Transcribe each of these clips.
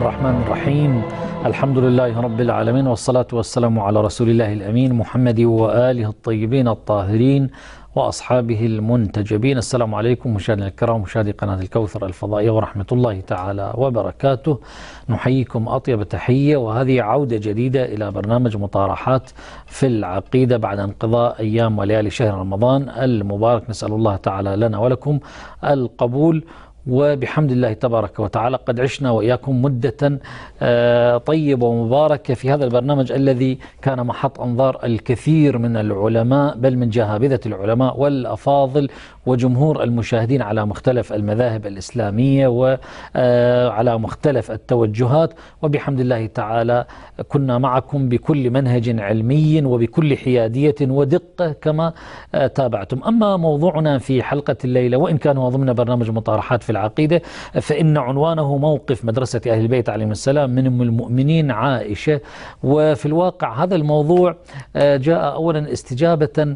الرحمن الرحيم. الحمد لله رب العالمين، والصلاة والسلام على رسول الله الأمين محمد وآله الطيبين الطاهرين وأصحابه المنتجبين. السلام عليكم مشاهدينا الكرام، مشاهدي قناة الكوثر الفضائية، ورحمة الله تعالى وبركاته. نحييكم أطيب تحية، وهذه عودة جديدة إلى برنامج مطارحات في العقيدة بعد انقضاء أيام وليالي شهر رمضان المبارك. نسأل الله تعالى لنا ولكم القبول، وبحمد الله تبارك وتعالى قد عشنا وإياكم مدة طيبة ومباركة في هذا البرنامج الذي كان محط أنظار الكثير من العلماء، بل من جهابذة العلماء والأفاضل وجمهور المشاهدين على مختلف المذاهب الإسلامية وعلى مختلف التوجهات. وبحمد الله تعالى كنا معكم بكل منهج علمي وبكل حيادية ودقة كما تابعتم. أما موضوعنا في حلقة الليلة، وإن كان هو ضمن برنامج مطارحات في العقيدة، فإن عنوانه موقف مدرسة أهل البيت عليهم السلام من أم المؤمنين عائشة. وفي الواقع هذا الموضوع جاء أولا استجابة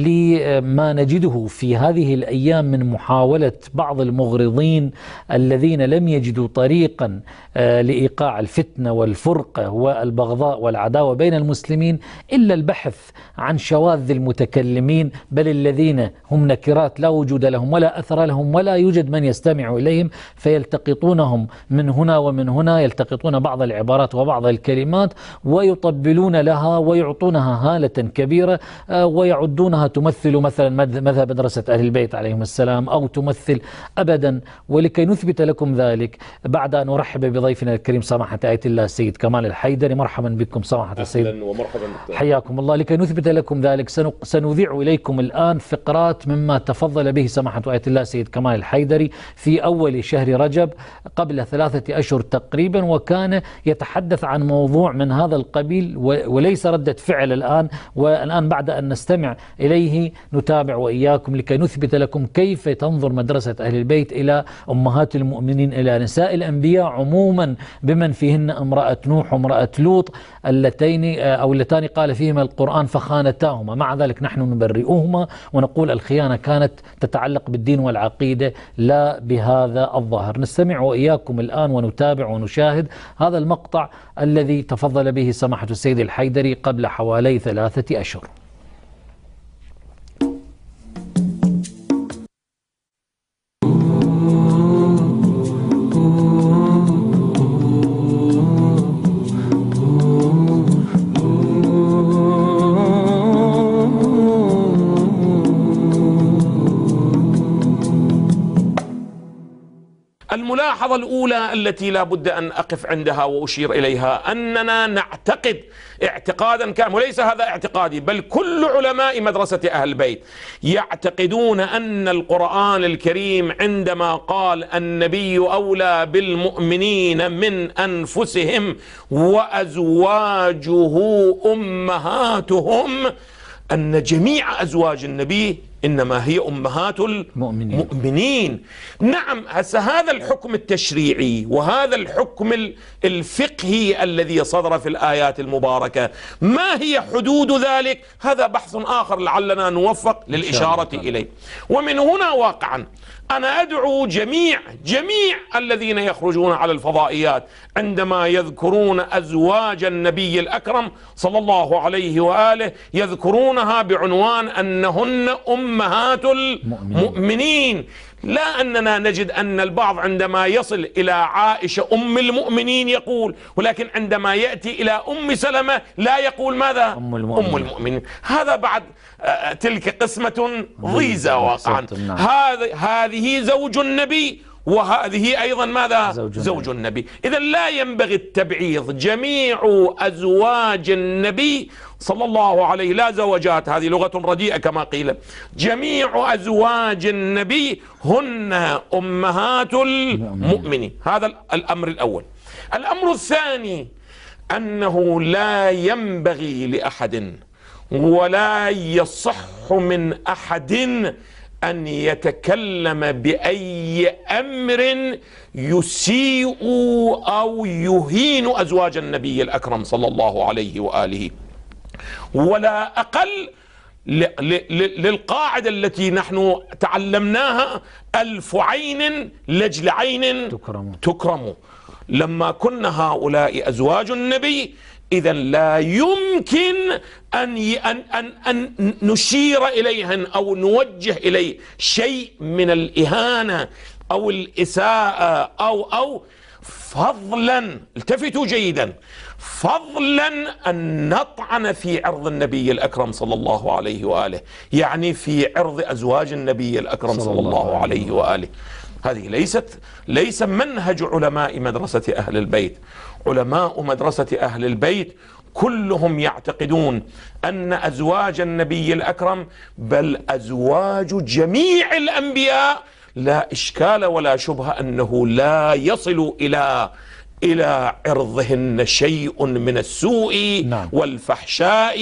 لما نجده في هذه الأيام من محاولة بعض المغرضين الذين لم يجدوا طريقا لإيقاع الفتنة والفرقة والبغضاء والعداوة بين المسلمين إلا البحث عن شواذ المتكلمين، بل الذين هم نكرات لا وجود لهم ولا أثر لهم ولا يوجد من يستمع إليهم، فيلتقطونهم من هنا ومن هنا، يلتقطون بعض العبارات وبعض الكلمات ويطبلون لها ويعطونها هالة كبيرة ويعدونها تمثل مثلا مذهب مدرسة أهل البيت عليهم السلام أو تمثل أبدا. ولكي نثبت لكم ذلك، بعد أن أرحب بضيفنا الكريم سماحة آية الله السيد كمال الحيدري، مرحبا بكم سماحة السيد. أهلا ومرحبا، حياكم الله. لكي نثبت لكم ذلك سنذيع إليكم الآن فقرات مما تفضل به سماحة آية الله السيد كمال الحيدري في أول شهر رجب قبل 3 أشهر تقريبا، وكان يتحدث عن موضوع من هذا القبيل وليس ردة فعل الآن. والآن بعد أن نستمع إليه نتابع وإياكم لكي نثبت لكم كيف تنظر مدرسة أهل البيت إلى أمهات المؤمنين، إلى نساء الأنبياء عموما، بمن فيهن امرأة نوح وامرأة لوط اللتان قال فيهما القرآن فخانتاهما. مع ذلك نحن نبرئهما ونقول الخيانة كانت تتعلق بالدين والعقيدة لا بهذا الظاهر. نستمع وإياكم الآن ونتابع ونشاهد هذا المقطع الذي تفضل به سماحة السيد الحيدري قبل حوالي 3 أشهر. الملاحظة الأولى التي لا بد أن أقف عندها وأشير إليها أننا نعتقد اعتقادا كاملا، وليس هذا اعتقادي بل كل علماء مدرسة أهل البيت يعتقدون أن القرآن الكريم عندما قال النبي أولى بالمؤمنين من أنفسهم وأزواجه أمهاتهم، أن جميع أزواج النبي إنما هي أمهات المؤمنين. نعم، هذا الحكم التشريعي وهذا الحكم الفقهي الذي صدر في الآيات المباركة، ما هي حدود ذلك؟ هذا بحث آخر لعلنا نوفق للإشارة إليه. ومن هنا واقعا أنا أدعو جميع الذين يخرجون على الفضائيات عندما يذكرون أزواج النبي الأكرم صلى الله عليه وآله يذكرونها بعنوان أنهن أمهات المؤمنين. لا أننا نجد أن البعض عندما يصل إلى عائشة أم المؤمنين يقول، ولكن عندما يأتي إلى أم سلمة لا يقول ماذا؟ أم المؤمنين. هذا بعد تلك قسمة ضيزة واقعا. هذه زوج النبي وهذه أيضا ماذا؟ زوج النبي. إذا لا ينبغي التبعيض. جميع أزواج النبي صلى الله عليه، لا زوجات، هذه لغة رديئة كما قيل، جميع أزواج النبي هن أمهات المؤمنين. هذا الأمر الأول. الأمر الثاني أنه لا ينبغي لأحد ولا يصح من أحد أن يتكلم بأي أمر يسيء أو يهين أزواج النبي الأكرم صلى الله عليه وآله، ولا أقل للقاعدة التي نحن تعلمناها: 1000 عين لأجل عين تكرم. لما كنا هؤلاء أزواج النبي، إذن لا يمكن أن نشير إليهن أو نوجه إليه شيء من الإهانة أو الإساءة أو فضلا، التفتوا جيدا، فضلا أن نطعن في عرض النبي الأكرم صلى الله عليه وآله، يعني في عرض أزواج النبي الأكرم صلى الله عليه وآله. هذه ليس منهج علماء مدرسة أهل البيت. علماء مدرسة أهل البيت كلهم يعتقدون أن أزواج النبي الأكرم، بل أزواج جميع الأنبياء، لا إشكال ولا شبهة أنه لا يصل إلى عرضهن شيء من السوء والفحشاء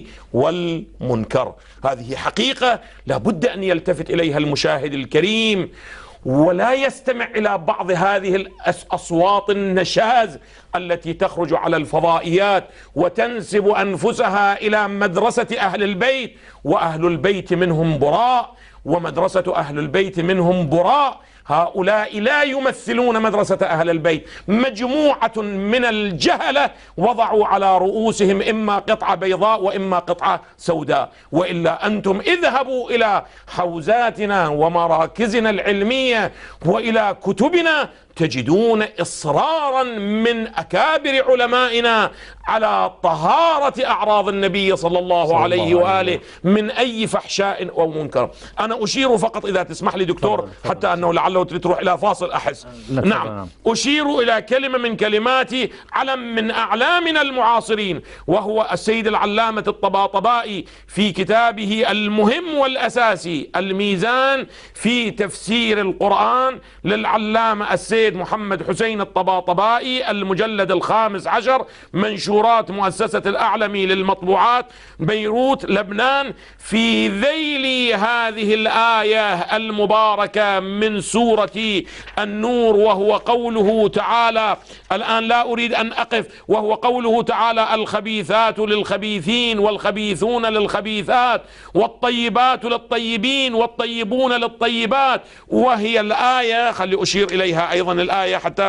والمنكر. هذه حقيقة لا بد أن يلتفت إليها المشاهد الكريم، ولا يستمع إلى بعض هذه الأصوات النشاز التي تخرج على الفضائيات وتنسب أنفسها إلى مدرسة أهل البيت، وأهل البيت منهم براء، ومدرسة أهل البيت منهم براء. هؤلاء لا يمثلون مدرسة أهل البيت، مجموعة من الجهلة وضعوا على رؤوسهم إما قطعة بيضاء وإما قطعة سوداء. وإلا أنتم اذهبوا إلى حوزاتنا ومراكزنا العلمية وإلى كتبنا، تجدون إصرارا من أكابر علمائنا على طهارة أعراض النبي صلى الله عليه وآله من أي فحشاء أو منكر. أنا أشير فقط، إذا تسمح لي دكتور، حتى أنه لعله تروح إلى فاصل أحس. نعم، أشير إلى كلمة من كلمات علم من أعلامنا المعاصرين، وهو السيد العلامة الطباطبائي في كتابه المهم والأساسي الميزان في تفسير القرآن للعلامة السيد محمد حسين الطباطبائي، المجلد 15، منشورات مؤسسة الأعلمي للمطبوعات، بيروت، لبنان، في ذيل هذه الآية المباركة من سورة النور، وهو قوله تعالى، الآن لا أريد أن أقف، وهو قوله تعالى: الخبيثات للخبيثين والخبيثون للخبيثات والطيبات للطيبين والطيبون للطيبات. وهي الآية، خلي أشير إليها أيضا الآية حتى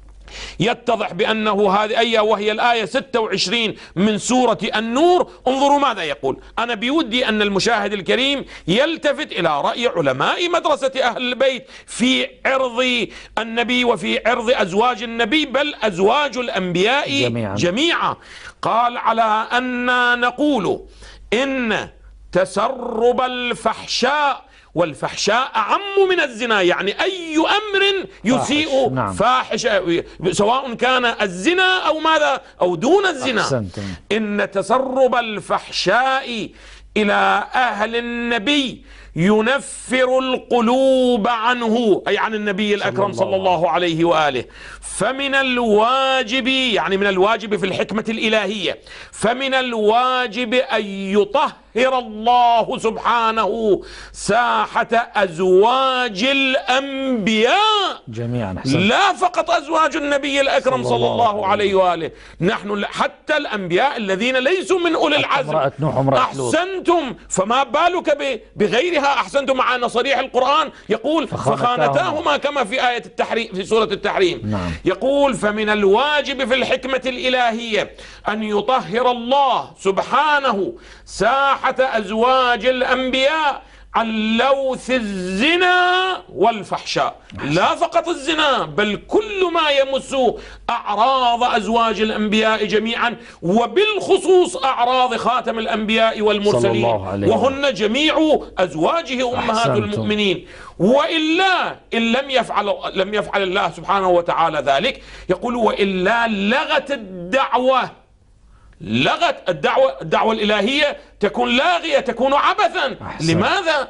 يتضح بأنه هذه آية، وهي الآية 26 من سورة النور. انظروا ماذا يقول. أنا بودي أن المشاهد الكريم يلتفت إلى رأي علماء مدرسة أهل البيت في عرض النبي وفي عرض أزواج النبي، بل أزواج الأنبياء جميعا. قال: على أن نقول إن تسرب الفحشاء، والفحشاء أعم من الزنا، يعني أي أمر يسيء فاحش، سواء كان الزنا أو ماذا أو دون الزنا. أحسنتم. إن تسرب الفحشاء إلى أهل النبي ينفر القلوب عنه، أي عن النبي الأكرم صلى الله عليه وآله. فمن الواجب، يعني من الواجب في الحكمة الإلهية، فمن الواجب أن يطهر الله سبحانه ساحة أزواج الأنبياء جميعا. لا فقط أزواج النبي الأكرم صلى الله عليه وآله، نحن حتى الأنبياء الذين ليسوا من أولي العزم. أحسنتم، فما بالك بغيرها. أحسنتم، مع أن صريح القرآن يقول: فخانتاهما، كما في آية التحريم في سورة التحريم. يقول: فمن الواجب في الحكمة الإلهية أن يطهر الله سبحانه ساحة أزواج الأنبياء عن لوث الزنا والفحشاء. لا فقط الزنا، بل كل ما يمس أعراض أزواج الأنبياء جميعا، وبالخصوص أعراض خاتم الأنبياء والمرسلين، وهن جميع أزواجه أمهات المؤمنين. وإلا إن لم يفعل الله سبحانه وتعالى ذلك، يقول: وإلا لغت الدعوة الإلهية تكون لاغية، تكون عبثا. لماذا؟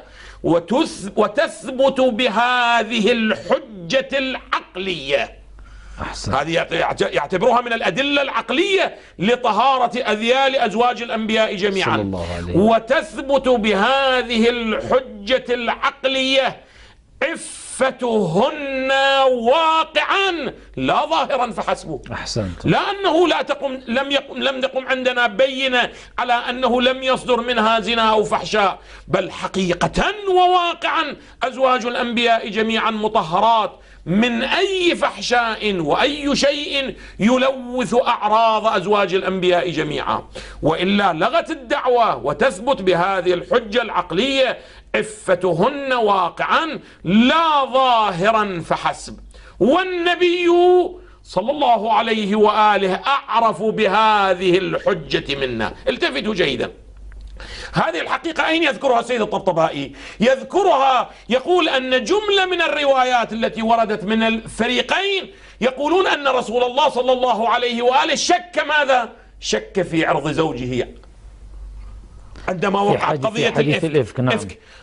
وتثبت بهذه الحجة العقلية. هذه يعتبرها من الأدلة العقلية لطهارة أذيال أزواج الأنبياء جميعا. وتثبت بهذه الحجة العقلية عفة عفتهن واقعا لا ظاهرا فحسبه. أحسنت. لأنه لم يقم عندنا بينة على أنه لم يصدر منها زنا أو فحشاء، بل حقيقة وواقعا أزواج الأنبياء جميعا مطهرات من أي فحشاء وأي شيء يلوث أعراض أزواج الأنبياء جميعا، وإلا لغت الدعوة وتثبت بهذه الحجة العقلية: عفتهن واقعا لا ظاهرا فحسب. والنبي صلى الله عليه وآله أعرف بهذه الحجة منا. التفتوا جيدا، هذه الحقيقة أين يذكرها السيد الطبطبائي؟ يذكرها، يقول أن جملة من الروايات التي وردت من الفريقين يقولون أن رسول الله صلى الله عليه وآله شك ماذا؟ شك في عرض زوجه عندما وقعت قضية الإفك. نعم.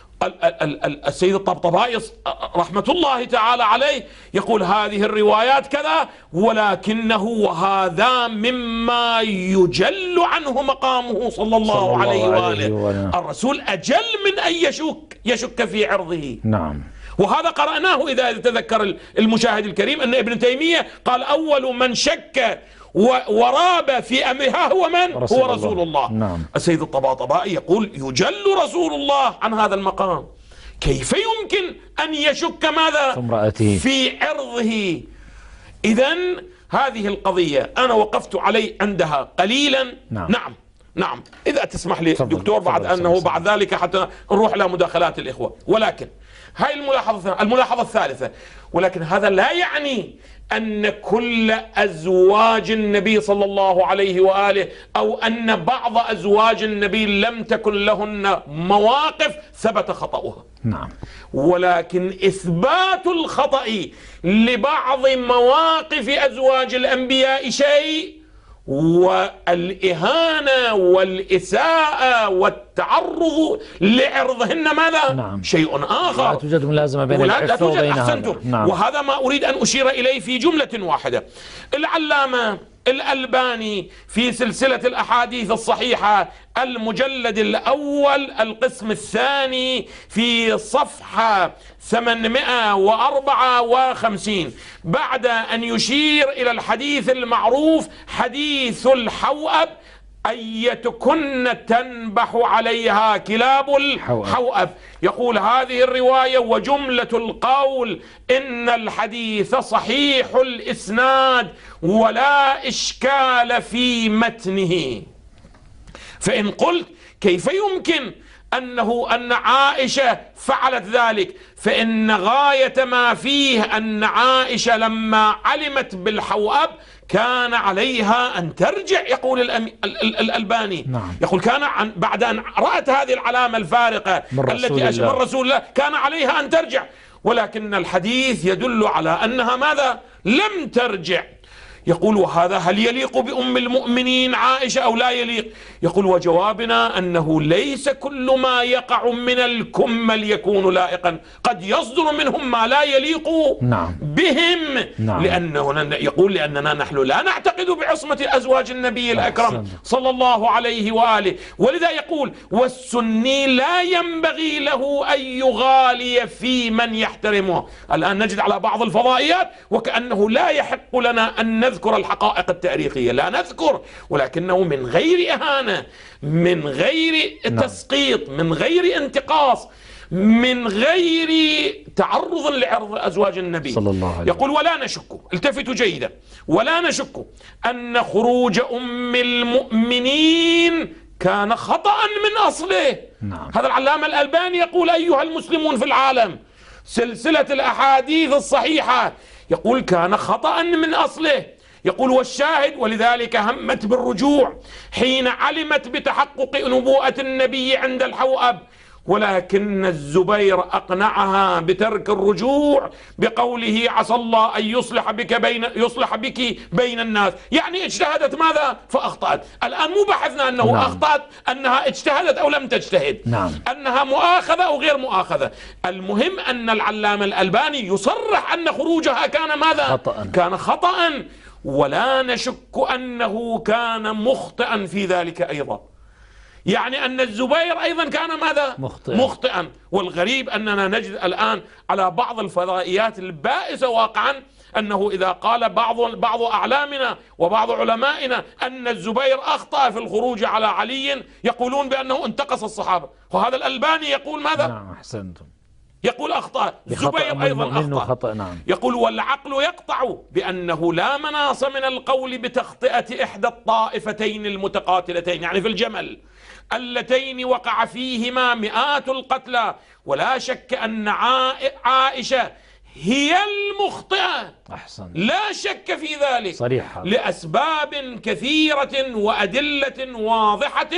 السيد الطبطبائي رحمة الله تعالى عليه يقول هذه الروايات كذا، ولكنه وهذا مما يجل عنه مقامه صلى الله عليه وآله. الرسول أجل من أن يشك في عرضه. نعم. وهذا قرأناه إذا تذكر المشاهد الكريم أن ابن تيمية قال أول من شك وراب في أمرها هو من؟ هو رسول الله. نعم. السيد الطباطبائي يقول يجل رسول الله عن هذا المقام، كيف يمكن أن يشك ماذا؟ في عرضه. إذن هذه القضية أنا وقفت علي عندها قليلا. نعم إذا تسمح لي دكتور بعد أنه بعد ذلك حتى نروح إلى مداخلات الإخوة. ولكن هاي الملاحظة الثالثة، ولكن هذا لا يعني أن كل أزواج النبي صلى الله عليه وآله أو أن بعض أزواج النبي لم تكن لهن مواقف ثبت خطأها. نعم. ولكن إثبات الخطأ لبعض مواقف أزواج الأنبياء شيء، والإهانة والإساءة والتعرض لعرضهن ماذا؟ نعم. شيء آخر. لا توجد ملازمة بين العفة وبينها. نعم. وهذا ما أريد أن أشير إليه في جملة واحدة. العلامة الألباني في سلسلة الأحاديث الصحيحة المجلد الأول القسم الثاني في صفحة 854 بعد أن يشير إلى الحديث المعروف حديث الحوأب أيتكن تنبح عليها كلاب الحوأب، يقول هذه الرواية وجملة القول إن الحديث صحيح الإسناد ولا إشكال في متنه. فإن قلت كيف يمكن أن عائشة فعلت ذلك، فإن غاية ما فيه أن عائشة لما علمت بالحوأب كان عليها أن ترجع، يقول الألباني. نعم. يقول كان بعد أن رأت هذه العلامة الفارقة التي أشبه رسول الله كان عليها أن ترجع، ولكن الحديث يدل على أنها ماذا؟ لم ترجع. يقول وهذا هل يليق بأم المؤمنين عائشة أو لا يليق؟ يقول وجوابنا أنه ليس كل ما يقع من الكمل يكون لائقا، قد يصدر منهم ما لا يليق بهم. لأنه يقول لأننا نحن لا نعتقد بعصمة أزواج النبي الأكرم صلى الله عليه وآله، ولذا يقول والسني لا ينبغي له أن يغالي في من يحترمه. الآن نجد على بعض الفضائيات وكأنه لا يحق لنا أن نذكر الحقائق التاريخية، لا نذكر، ولكنه من غير إهانة، من غير تسقيط، من غير انتقاص، من غير تعرض لعرض أزواج النبي صلى الله عليه. يقول ولا نشك، التفتوا جيدا، ولا نشك أن خروج أم المؤمنين كان خطأ من أصله. هذا العلامة الألباني يقول أيها المسلمون في العالم سلسلة الأحاديث الصحيحة، يقول كان خطأ من أصله. يقول والشاهد ولذلك همت بالرجوع حين علمت بتحقق نبوءة النبي عند الحوأب، ولكن الزبير أقنعها بترك الرجوع بقوله عسى الله أن يصلح بك بين الناس، يعني اجتهدت ماذا؟ فأخطأت. الآن مو بحثنا أنه أخطأت، أنها اجتهدت أو لم تجتهد، أنها مؤاخذة أو غير مؤاخذة. المهم أن العلامة الألباني يصرح أن خروجها كان ماذا؟ كان خطأ، ولا نشك أنه كان مخطئا في ذلك أيضا. يعني أن الزبير أيضا كان ماذا؟ مخطئا. والغريب أننا نجد الآن على بعض الفضائيات البائسة واقعا أنه إذا قال بعض أعلامنا وبعض علمائنا أن الزبير أخطأ في الخروج على علي يقولون بأنه انتقص الصحابة. وهذا الألباني يقول ماذا؟ نعم أحسنتم. يقول أخطأ الزبير أيضا أخطأ. نعم. يقول والعقل يقطع بأنه لا مناص من القول بتخطئة إحدى الطائفتين المتقاتلتين، يعني في الجمل، اللتين وقع فيهما مئات القتلى، ولا شك أن عائشة هي المخطئة. أحسن. لا شك في ذلك صريحة. لأسباب كثيرة وأدلة واضحة،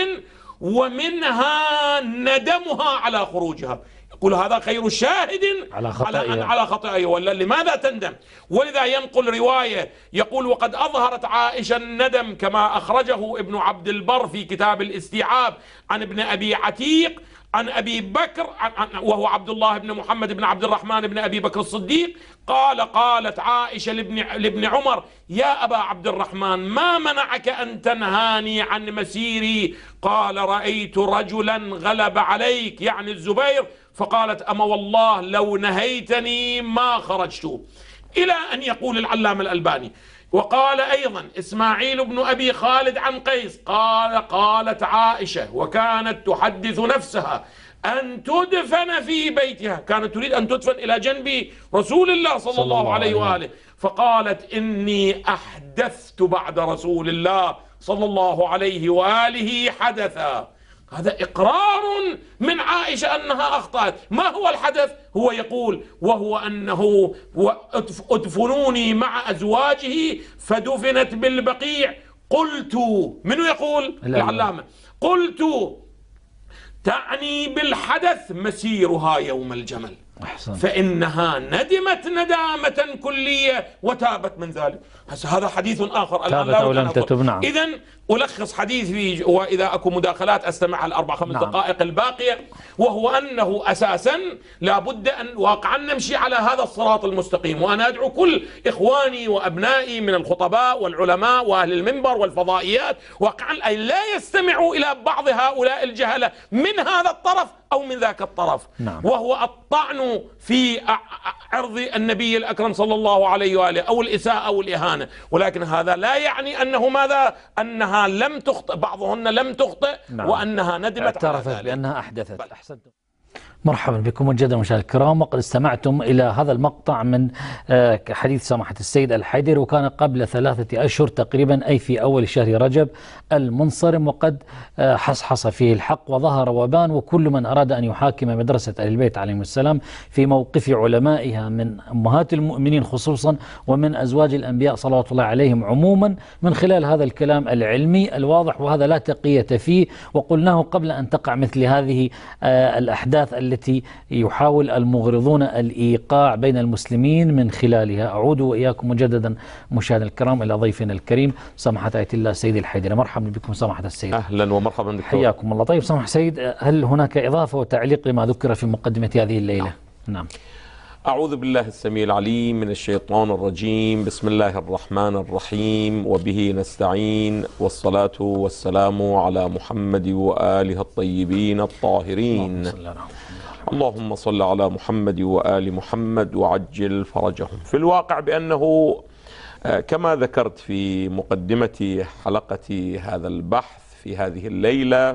ومنها ندمها على خروجها. يقول هذا خير شاهد على خطئها. ولا لماذا تندم؟ ولذا ينقل رواية يقول وقد أظهرت عائشة الندم كما أخرجه ابن عبد البر في كتاب الاستيعاب عن ابن أبي عتيق عن أبي بكر وهو عبد الله بن محمد بن عبد الرحمن بن أبي بكر الصديق قالت عائشة لابن عمر يا أبا عبد الرحمن ما منعك أن تنهاني عن مسيري؟ قال رأيت رجلا غلب عليك، يعني الزبير، فقالت أما والله لو نهيتني ما خرجت. إلى أن يقول العلامة الألباني وقال أيضا إسماعيل بن أبي خالد عن قيس قالت عائشة وكانت تحدث نفسها أن تدفن في بيتها، كانت تريد أن تدفن إلى جنب رسول الله صلى الله عليه وآله، فقالت إني أحدثت بعد رسول الله صلى الله عليه وآله حدثا. هذا إقرار من عائشة أنها أخطأت. ما هو الحدث؟ هو يقول وهو أنه ادفنوني مع أزواجه فدفنت بالبقيع. قلت، منو يقول؟ العلامة. قلت تعني بالحدث مسيرها يوم الجمل. أحسن. فإنها ندمت ندامة كلية وتابت من ذلك. هذا حديث آخر الآن لا ولم تتب. نعم. إذن ألخص حديثي وإذا أكو مداخلات أستمع الأربع خمس دقائق الباقية، وهو أنه أساسا لابد أن واقعا نمشي على هذا الصراط المستقيم. وأنا أدعو كل إخواني وأبنائي من الخطباء والعلماء وأهل المنبر والفضائيات واقعا أن لا يستمعوا إلى بعض هؤلاء الجهلة من هذا الطرف أو من ذاك الطرف. نعم. وهو الطعن في عرض النبي الأكرم صلى الله عليه وآله أو الإساءة أو الإهانة. ولكن هذا لا يعني أنه ماذا؟ أنها لم تخطئ، بعضهن لم تخطئ. نعم. وأنها ندمت اعترفت بأنها أحدثت. أحسنتم. مرحبا بكم مجددا مشاهدينا الكرام، وقد استمعتم إلى هذا المقطع من حديث سماحة السيد الحيدري، وكان قبل 3 أشهر تقريبا، أي في أول شهر رجب المنصرم، وقد حصحص فيه الحق وظهر وبان. وكل من أراد أن يحاكم مدرسة أهل البيت عليهم السلام في موقف علمائها من أمهات المؤمنين خصوصا ومن أزواج الأنبياء صلوات الله عليهم عموما من خلال هذا الكلام العلمي الواضح، وهذا لا تقية فيه. وقلناه قبل أن تقع مثل هذه الأحداث التي يحاول المغرضون الإيقاع بين المسلمين من خلالها. أعود وإياكم مجددا مشاهدينا الكرام إلى ضيفنا الكريم سماحة آية الله السيد الحيدري. مرحبا بكم سماحة السيد. أهلا ومرحبا دكتور. حياكم الله. طيب سماحة السيد، هل هناك إضافة وتعليق لما ذكر في مقدمة هذه الليلة؟ نعم. أعوذ بالله السميع العليم من الشيطان الرجيم. بسم الله الرحمن الرحيم، وبه نستعين، والصلاة والسلام على محمد وآله الطيبين الطاهرين. اللهم صل على محمد وآل محمد وعجل فرجهم. في الواقع بأنه كما ذكرت في مقدمة حلقة هذا البحث في هذه الليلة،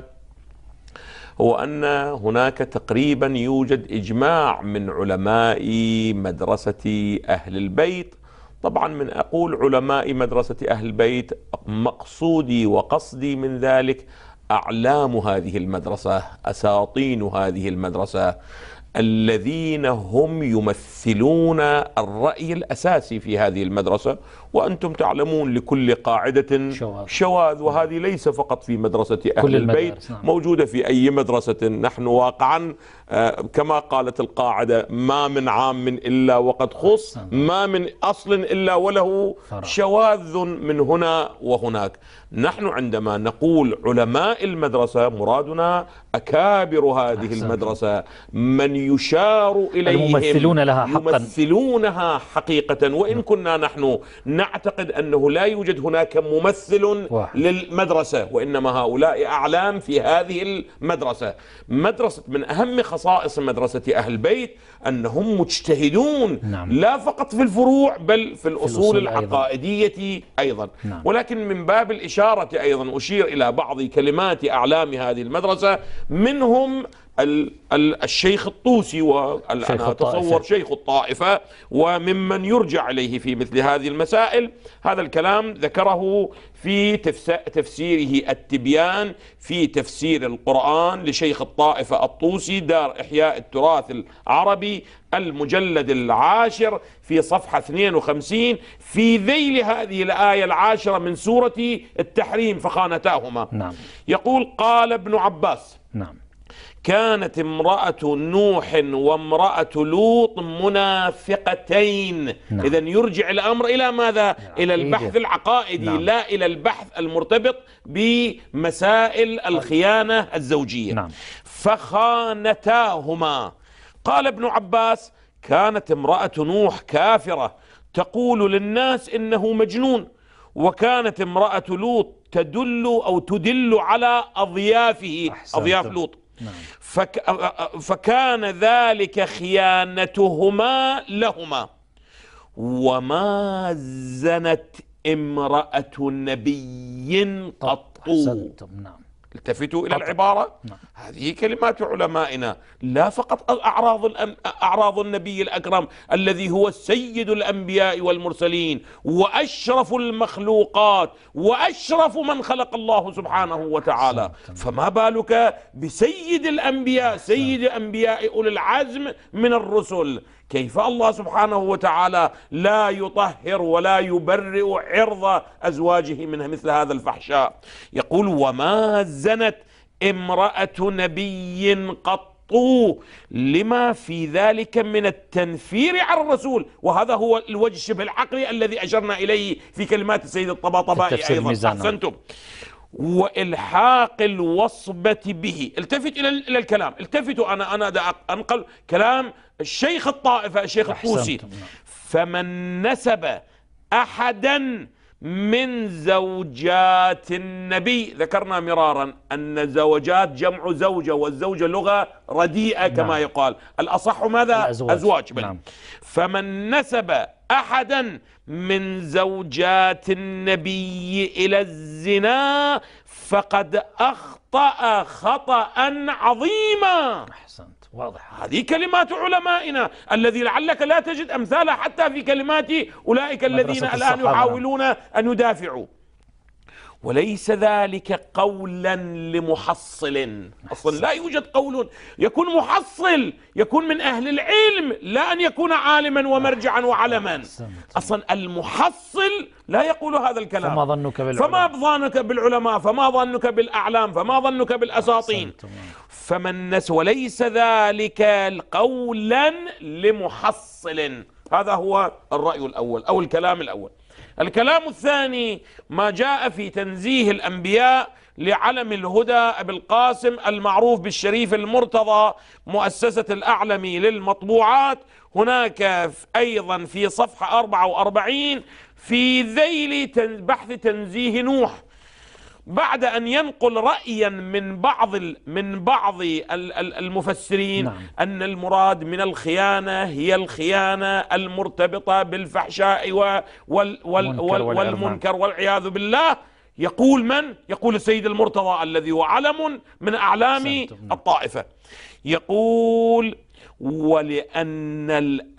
هو أن هناك تقريبا يوجد إجماع من علماء مدرسة أهل البيت. طبعا من أقول علماء مدرسة أهل البيت، مقصودي وقصدي من ذلك أعلام هذه المدرسة، أساطين هذه المدرسة، الذين هم يمثلون الرأي الأساسي في هذه المدرسة. وأنتم تعلمون لكل قاعدة شواذ، وهذه ليس فقط في مدرسة أهل البيت، موجودة في أي مدرسة. نحن واقعا كما قالت القاعدة ما من عام إلا وقد خص، ما من أصل إلا وله شواذ من هنا وهناك. نحن عندما نقول علماء المدرسة مرادنا أكابر هذه المدرسة، من يشار إليهم الممثلون لها حقا، يمثلونها حقيقة. وإن كنا نحن نعتقد أنه لا يوجد هناك ممثل للمدرسة، وإنما هؤلاء أعلام في هذه المدرسة. مدرسة من أهم خصائص مدرسة أهل البيت أنهم مجتهدون، لا فقط في الفروع بل في الأصول العقائدية أيضا. ولكن من باب الإشارة أيضا أشير إلى بعض كلمات أعلام هذه المدرسة، منهم الشيخ الطوسي، وأنا أتصور شيخ الطائفة، وممن يرجع إليه في مثل هذه المسائل. هذا الكلام ذكره في تفسيره التبيان في تفسير القرآن لشيخ الطائفة الطوسي، دار إحياء التراث العربي، المجلد 10 في صفحة 52، في ذيل هذه الآية 10 من سورة التحريم فخانتاهما. يقول: قال ابن عباس: كانت امرأة نوح وامرأة لوط منافقتين. إذن يرجع الأمر إلى ماذا؟ إلى البحث العقائدي، لا إلى البحث المرتبط بمسائل الخيانة الزوجية. فخانتاهما. قال ابن عباس: كانت امرأة نوح كافرة تقول للناس إنه مجنون، وكانت امرأة لوط تدل على أضيافه، أضياف لوط، فكان ذلك خيانتهما لهما. وما زنت امرأة نبي قط. التفتوا إلى العبارة، هذه كلمات علمائنا، لا فقط أعراض النبي الأكرم الذي هو سيد الأنبياء والمرسلين وأشرف المخلوقات وأشرف من خلق الله سبحانه وتعالى، فما بالك بسيد الأنبياء، سيد أنبياء أولي العزم من الرسل. كيف الله سبحانه وتعالى لا يطهر ولا يبرئ عرض أزواجه من مثل هذا الفحشاء؟ يقول: وما زنت امرأة نبي قط، لما في ذلك من التنفير على الرسول. وهذا هو الوجه الشبه العقلي الذي أشرنا إليه في كلمات السيد الطباطبائي أيضا. أحسنتم. وإلحاق الوصبة به. التفت إلى الكلام، التفتوا، أنا أنقل كلام الشيخ الطائفة الشيخ الطوسي: فمن نسب أحدا من زوجات النبي، ذكرنا مرارا أن زوجات جمع زوجة، والزوجة لغة رديئة كما يقال، الأصح ماذا؟ أزواج. فمن نسب أحدا من زوجات النبي إلى الزنا فقد أخطأ خطأ عظيما. أحسنت، واضح. هذه كلمات علمائنا الذي لعلك لا تجد أمثالها حتى في كلمات أولئك الذين الآن يحاولون أن يدافعوا. وليس ذلك قولا لمحصل، أصلا لا يوجد قول يكون محصل، يكون من أهل العلم، لا أن يكون عالما ومرجعا وعلما. أصلا المحصل لا يقول هذا الكلام. فما ظنك بالعلماء، فما ظنك بالأعلام، فما ظنك بالأساطين. وليس ذلك قولا لمحصل. هذا هو الرأي الأول أو الكلام الأول. الكلام الثاني ما جاء في تنزيه الأنبياء لعلم الهدى أبي القاسم المعروف بالشريف المرتضى، مؤسسة الأعلمي للمطبوعات. هناك أيضا في صفحة 44 في ذيل بحث تنزيه نوح، بعد أن ينقل رأيا من بعض المفسرين أن المراد من الخيانة هي الخيانة المرتبطة بالفحشاء والمنكر والعياذ بالله. يقول من؟ يقول السيد المرتضى الذي هو علم من أعلام الطائفة. يقول: ولأن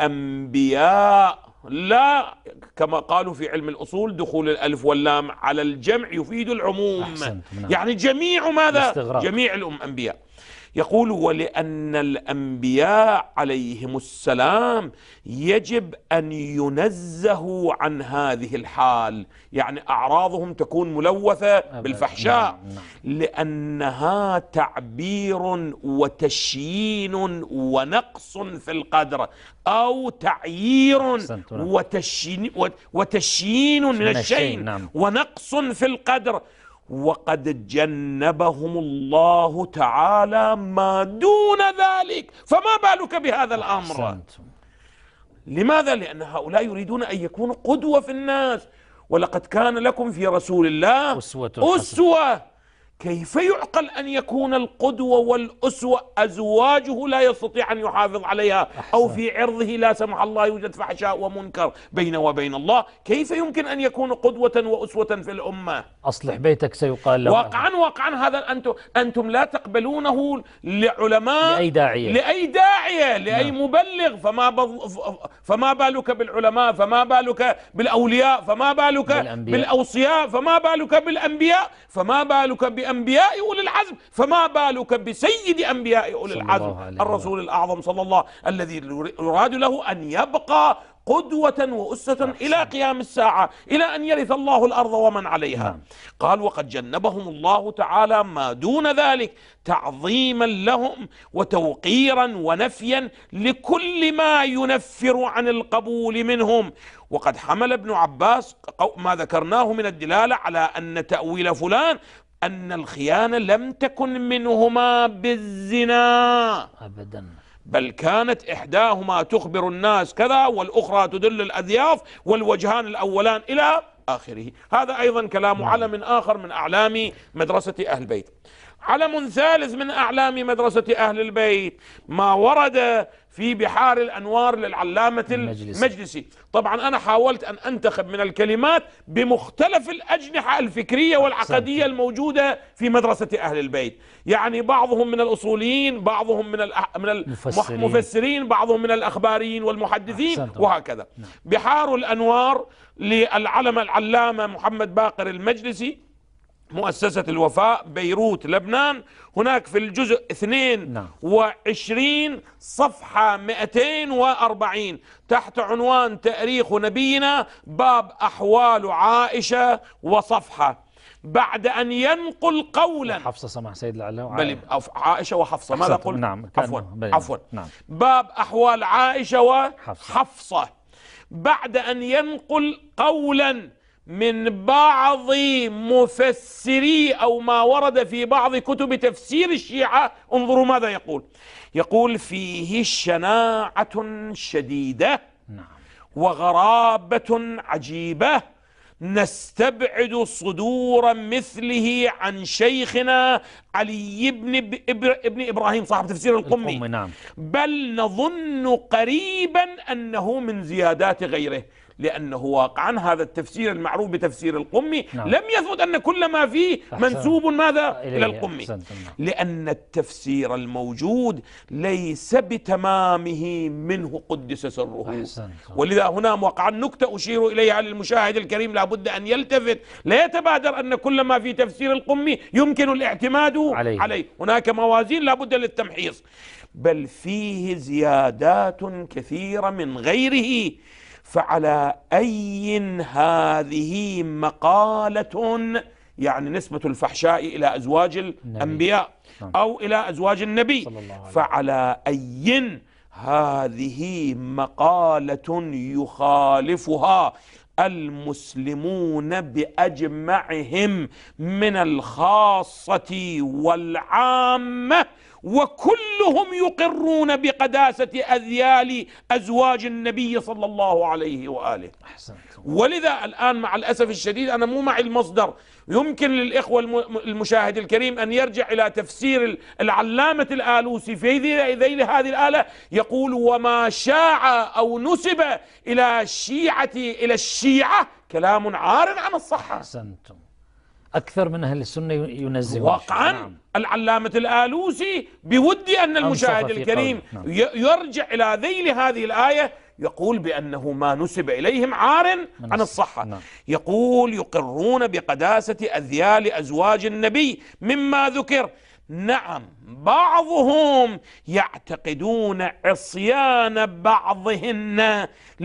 الأنبياء لا، كما قالوا في علم الأصول، دخول الألف واللام على الجمع يفيد العموم، يعني جميع ماذا؟ جميع الأنبياء. يقول: ولأن الأنبياء عليهم السلام يجب أن ينزهوا عن هذه الحال، يعني أعراضهم تكون ملوثة بالفحشاء، لأنها تعبير وتشيين ونقص في القدر، أو تعيير وتشيين من الشيء ونقص في القدر. وقد جنبهم الله تعالى ما دون ذلك، فما بالك بهذا الأمر؟ لماذا؟ لأن هؤلاء يريدون أن يكونوا قدوة في الناس. ولقد كان لكم في رسول الله أسوة. كيف يعقل أن يكون القدوة والأسوة أزواجه لا يستطيع أن يحافظ عليها، أو في عرضه لا سمح الله يوجد فحشاء ومنكر بينه وبين الله؟ كيف يمكن أن يكون قدوة وأسوة في الأمة؟ أصلح بيتك سيقال له. واقعا هذا أنتم لا تقبلونه لعلماء، لأي داعية، لأي مبلغ، فما بالك بالعلماء، فما بالك بالأولياء، فما بالك بالأوصياء، فما بالك بالأنبياء، فما بالك بأنبياء أولي العزم، فما بالك بسيد أنبياء أولي العزم الرسول الأعظم صلى الله، الذي يراد له أن يبقى قدوة وأسوة إلى قيام الساعة، إلى أن يرث الله الأرض ومن عليها. قال وقد جنبهم الله تعالى ما دون ذلك تعظيما لهم وتوقيرا ونفيا لكل ما ينفر عن القبول منهم. وقد حمل ابن عباس ما ذكرناه من الدلالة على أن تأويل فلان أن الخيانة لم تكن منهما بالزنا أبدا، بل كانت إحداهما تخبر الناس كذا، والأخرى تدل الأذياف، والوجهان الأولان إلى آخره. هذا أيضا كلام علم آخر من أعلام مدرسة أهل البيت. علم ثالث من أعلام مدرسة أهل البيت ما ورد في بحار الأنوار للعلامة المجلسي. طبعا أنا حاولت أن أنتخب من الكلمات بمختلف الأجنحة الفكرية والعقدية الموجودة في مدرسة أهل البيت، يعني بعضهم من الأصوليين، بعضهم من المفسرين، بعضهم من الأخباريين والمحدثين، وهكذا. بحار الأنوار للعلم العلامة محمد باقر المجلسي، مؤسسة الوفاء، بيروت لبنان. هناك في الجزء 22 صفحة 240 تحت عنوان تاريخ نبينا، باب أحوال عائشة، وصفحة بعد أن ينقل قولا حفصة، سمح سيد العلامة، بل عائشة وحفصة، ماذا قلت؟ عفوا باب أحوال عائشة وحفصة بعد أن ينقل قولا من بعض مفسري أو ما ورد في بعض كتب تفسير الشيعة. انظروا ماذا يقول. يقول فيه شناعة شديدة وغرابة عجيبة، نستبعد صدور مثله عن شيخنا علي ابن إبراهيم صاحب تفسير القمي، بل نظن قريبا أنه من زيادات غيره، لأنه واقعا هذا التفسير المعروف بتفسير القمي لم يثبت أن كل ما فيه منسوب ماذا إلى القمي، لأن التفسير الموجود ليس بتمامه منه قدس سره. ولذا هنا واقعا نكتة أشير إليها للمشاهد الكريم لابد أن يلتفت، لا يتبادر أن كل ما في تفسير القمي يمكن الاعتماد عليه. هناك موازين لابد للتمحيص، بل فيه زيادات كثيرة من غيره. فعلى أي هذه مقالة، يعني نسبة الفحشاء إلى أزواج الأنبياء أو إلى أزواج النبي، فعلى أي هذه مقالة يخالفها المسلمون بأجمعهم من الخاصة والعامة، وكلهم يقرون بقداسة أذيال أزواج النبي صلى الله عليه وآله. ولذا الآن مع الأسف الشديد أنا مو معي المصدر، يمكن للإخوة المشاهد الكريم أن يرجع إلى تفسير العلامة الآلوسي في ذيل هذه الآلة، يقول وما شاع أو نسب إلى الشيعة كلام عار عن الصحة. أحسنتم. أكثر من أهل السنة ينزه واقعا. العلامة الآلوسي بودي أن المشاهد الكريم يرجع إلى ذيل هذه الآية، يقول بأنه ما نسب إليهم عار عن الصحة. يقول يقرون بقداسة أذيال أزواج النبي مما ذكر. نعم، بعضهم يعتقدون عصيان بعضهن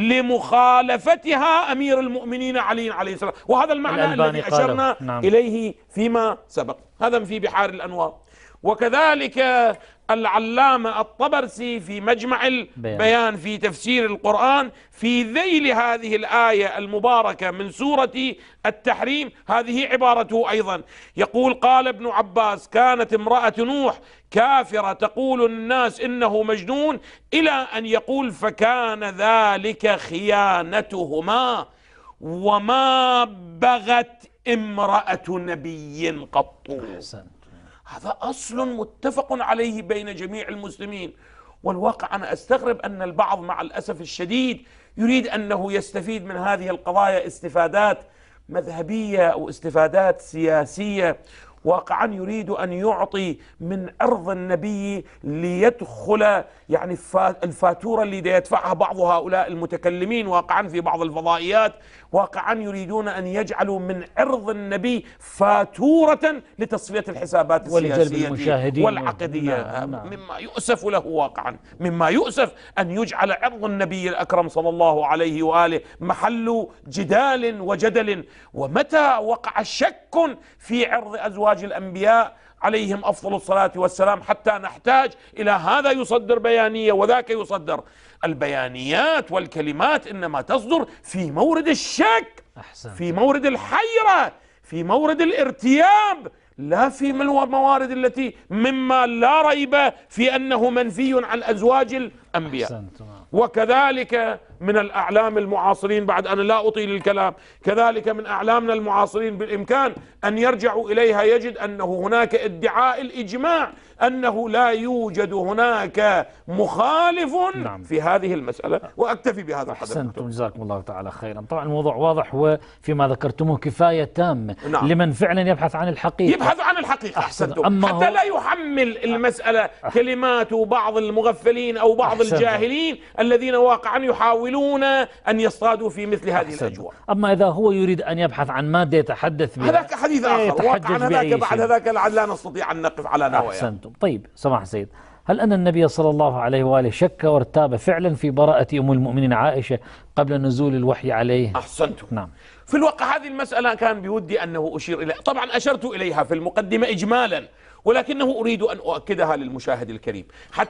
لمخالفتها أمير المؤمنين علي عليه السلام، وهذا المعنى الذي أشرنا إليه فيما سبق. هذا في بحار الأنوار. وكذلك العلامة الطبرسي في مجمع البيان في تفسير القرآن في ذيل هذه الآية المباركة من سورة التحريم، هذه عبارته أيضا، يقول: قال ابن عباس: كانت امرأة نوح كافرة تقول الناس إنه مجنون، إلى أن يقول: فكان ذلك خيانتهما وما بغت امرأة نبي قط. هذا أصل متفق عليه بين جميع المسلمين. والواقع أنا أستغرب أن البعض مع الأسف الشديد يريد أنه يستفيد من هذه القضايا استفادات مذهبية أو استفادات سياسية، واقعا يريد أن يعطي من عرض النبي ليدخل يعني الفاتورة اللي يدفعها بعض هؤلاء المتكلمين واقعا في بعض الفضائيات، واقعا يريدون أن يجعلوا من عرض النبي فاتورة لتصفية الحسابات السياسية والعقدية. مما يؤسف له واقعا، مما يؤسف أن يجعل عرض النبي الأكرم صلى الله عليه وآله محل جدال وجدل. ومتى وقع شك في عرض أزواج الأنبياء عليهم أفضل الصلاة والسلام حتى نحتاج إلى هذا يصدر بيانية وذاك يصدر؟ البيانيات والكلمات إنما تصدر في مورد الشك، في مورد الحيرة، في مورد الارتياب، لا في الموارد التي مما لا ريب في أنه منفي عن أزواج الأنبياء. وكذلك من الأعلام المعاصرين، بعد أنا لا أطيل الكلام، كذلك من أعلامنا المعاصرين بالإمكان أن يرجعوا إليها يجد أنه هناك ادعاء الإجماع أنه لا يوجد هناك مخالف في هذه المسألة. وأكتفي بهذا القدر. أحسنتم، جزاكم الله تعالى خيرا. طبعا الموضوع واضح وفيما ذكرتموه كفاية تامة لمن فعلا يبحث عن الحقيقة. يبحث عن الحقيقة. أحسنتم. حتى لا يحمل المسألة كلمات بعض المغفلين أو بعض الجاهلين الذين واقعا يحاولون أن يصطادوا في مثل هذه الأجواء. أما إذا هو يريد أن يبحث عن مادة يتحدث بها، هذاك حديث آخر. واقعا هذاك بعد هذاك لا نستطيع أن نقف على نوايا. أحسنتم. طيب سماحة سيد، هل أن النبي صلى الله عليه وآله شك وارتاب فعلا في براءة أم المؤمنين عائشة قبل نزول الوحي عليه؟ أحسنتم. نعم. في الواقع هذه المسألة كان بودي أنه أشير إليها، طبعا أشرت إليها في المقدمة إجمالا، ولكنه أريد أن أؤكدها للمشاهد الكريم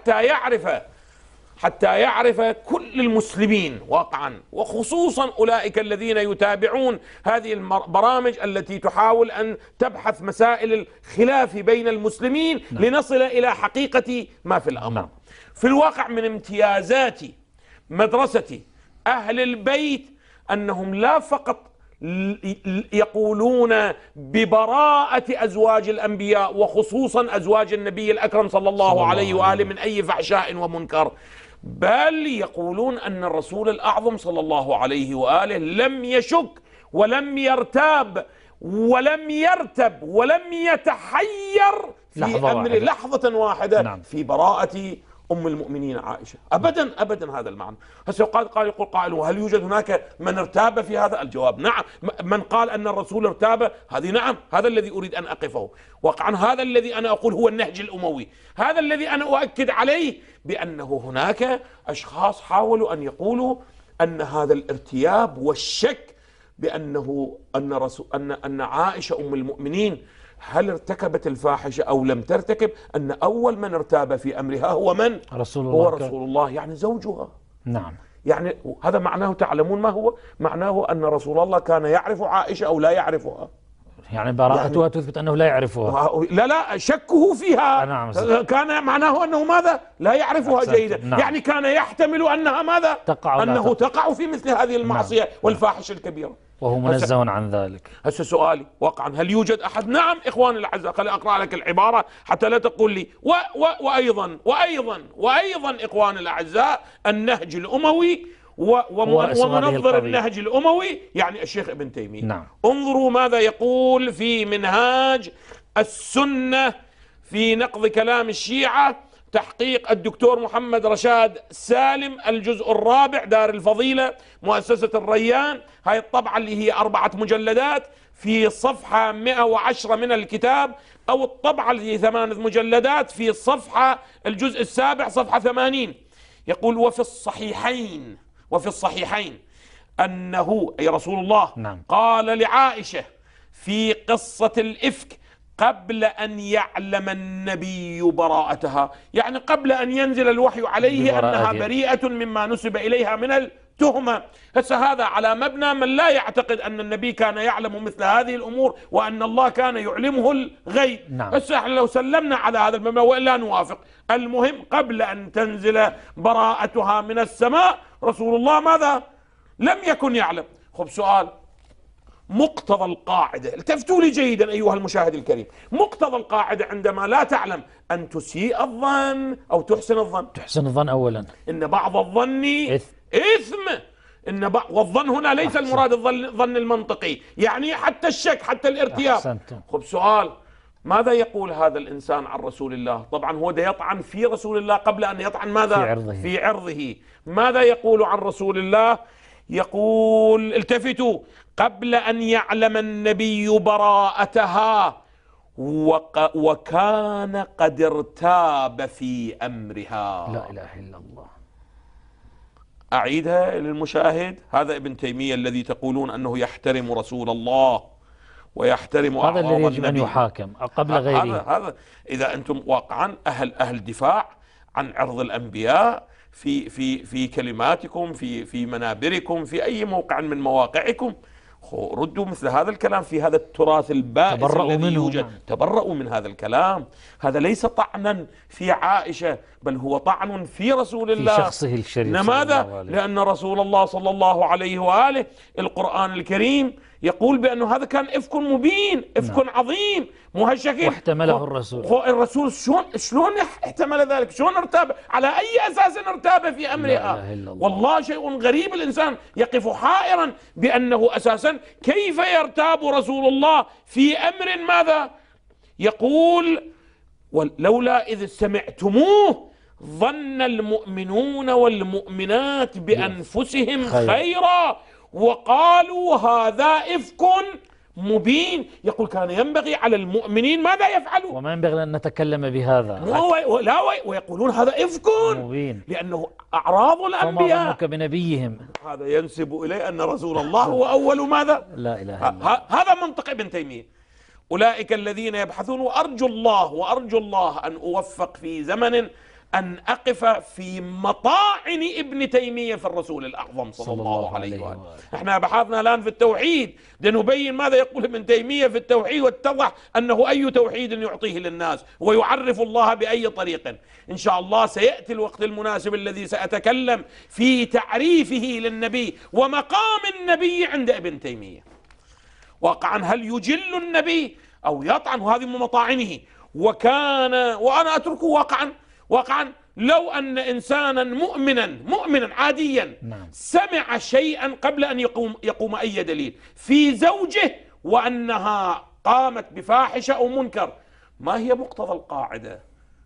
حتى يعرف كل المسلمين واقعا، وخصوصا أولئك الذين يتابعون هذه البرامج التي تحاول أن تبحث مسائل الخلاف بين المسلمين لنصل إلى حقيقة ما في الأمر. في الواقع من امتيازات مدرسة أهل البيت أنهم لا فقط يقولون ببراءة أزواج الأنبياء وخصوصا أزواج النبي الأكرم صلى الله عليه وآله من أي فحشاء ومنكر، بل يقولون أن الرسول الأعظم صلى الله عليه وآله لم يشك ولم يرتاب ولم يتحير في أمر لحظة واحدة في براءة أم المؤمنين عائشة. أبدا هذا المعنى. هسه يقول قائل: وهل يوجد هناك من ارتاب في هذا؟ الجواب نعم. من قال أن الرسول ارتاب؟ هذه نعم. هذا الذي أريد أن أقفه. واقعا هذا الذي أنا أقول هو النهج الأموي، هذا الذي أنا أؤكد عليه بأنه هناك أشخاص حاولوا أن يقولوا أن هذا الارتياب والشك بأنه أن عائشة أم المؤمنين هل ارتكبت الفاحشة أو لم ترتكب، أن أول من ارتاب في أمرها هو من؟ هو رسول الله، يعني زوجها. نعم. يعني هذا معناه، تعلمون ما هو؟ معناه أن رسول الله كان يعرف عائشة أو لا يعرفها. يعني براءتها تثبت أنه لا يعرفها. لا شكه فيها. نعم. كان معناه أنه ماذا؟ لا يعرفها جيدا. نعم. يعني كان يحتمل أنها ماذا؟ أنه تقع في مثل هذه المعصية والفاحشة الكبيرة، وهو منزه عن ذلك. هسه سؤالي واقعا: هل يوجد أحد؟ نعم إخواني الأعزاء، خلي أقرأ لك العبارة حتى لا تقول لي وأيضا إخواني الأعزاء، النهج الأموي ومنظر النهج الأموي يعني الشيخ ابن تيمية. نعم. انظروا ماذا يقول في منهاج السنة في نقض كلام الشيعة، تحقيق الدكتور محمد رشاد سالم، الجزء الرابع، دار الفضيلة، مؤسسة الريان. هاي الطبعة اللي هي 4 مجلدات في صفحة 110 من الكتاب، أو الطبعة اللي هي 8 مجلدات في الصفحة الجزء السابع صفحة 80. يقول: وفي الصحيحين أنه أي رسول الله قال لعائشة في قصة الإفك: قبل أن يعلم النبي براءتها، يعني قبل أن ينزل الوحي عليه أنها بريئة مما نسب إليها من التهمة. هسه هذا على مبنى من لا يعتقد أن النبي كان يعلم مثل هذه الأمور وأن الله كان يعلمه الغيب. هسه احنا لو سلمنا على هذا المبنى وإلا نوافق، المهم قبل أن تنزل براءتها من السماء رسول الله ماذا؟ لم يكن يعلم. خب سؤال، مقتضى القاعدة، التفتوا لي جيدا أيها المشاهد الكريم، مقتضى القاعدة عندما لا تعلم أن تسيء الظن أو تحسن الظن. تحسن الظن أولا، إن بعض الظن إثم. والظن هنا ليس المراد الظن المنطقي، يعني حتى الشك حتى الارتياب. خب سؤال، ماذا يقول هذا الإنسان عن رسول الله؟ طبعا هو ده يطعن في رسول الله قبل أن يطعن ماذا؟ في عرضه. ماذا يقول عن رسول الله؟ يقول، التفتوا، قبل أن يعلم النبي براءتها وكان قد ارتاب في أمرها. لا إله إلا الله. أعيدها للمشاهد، هذا ابن تيمية الذي تقولون أنه يحترم رسول الله ويحترم أعراض النبي، هذا الذي يجب أن يحاكم قبل غيره. هذا إذا أنتم واقعا أهل دفاع عن عرض الأنبياء في كلماتكم، في منابركم، في أي موقع من مواقعكم، ردوا مثل هذا الكلام في هذا التراث البائس الذي يوجد. تبرؤوا من هذا الكلام. هذا ليس طعنا في عائشة، بل هو طعن في رسول الله، في شخصه الشريف. لماذا؟ لأن رسول الله صلى الله عليه وآله القرآن الكريم يقول بأنه هذا كان إفك مبين، إفك عظيم، مو هالشكل. واحتمله الرسول. الرسول شلون احتمل ذلك؟ شلون ارتاب؟ على أي أساس ارتاب في أمرها؟ والله شيء غريب، الإنسان يقف حائرا بأنه أساسا كيف يرتاب رسول الله في أمر ماذا؟ يقول، ولولا إذ سمعتموه ظن المؤمنون والمؤمنات بأنفسهم خيرا وقالوا هذا إفك مبين. يقول كان ينبغي على المؤمنين ماذا يفعلوا؟ وما ينبغي أن نتكلم بهذا. لا ويقولون هذا إفك مبين لأنه أعراض الأنبياء. وما ظنك بنبيهم؟ هذا ينسب إليه أن رسول الله هو أول ماذا؟ لا إله إلا الله. هذا منطق ابن تيمية. أولئك الذين يبحثون، وأرجو الله أن أوفق في زمن أن أقف في مطاعن ابن تيمية في الرسول الأعظم صلى الله عليه وآله. احنا بحثنا الآن في التوحيد لنبين ماذا يقول ابن تيمية في التوحيد، واتضح أنه أي توحيد يعطيه للناس ويعرف الله بأي طريق. إن شاء الله سيأتي الوقت المناسب الذي سأتكلم في تعريفه للنبي ومقام النبي عند ابن تيمية. واقعا هل يجل النبي أو يطعن؟ هذه من مطاعنه. وأنا أتركه واقعا لو أن إنسانا مؤمنا عاديا سمع شيئا قبل أن يقوم أي دليل في زوجه وأنها قامت بفاحشة أو منكر، ما هي مقتضى القاعدة؟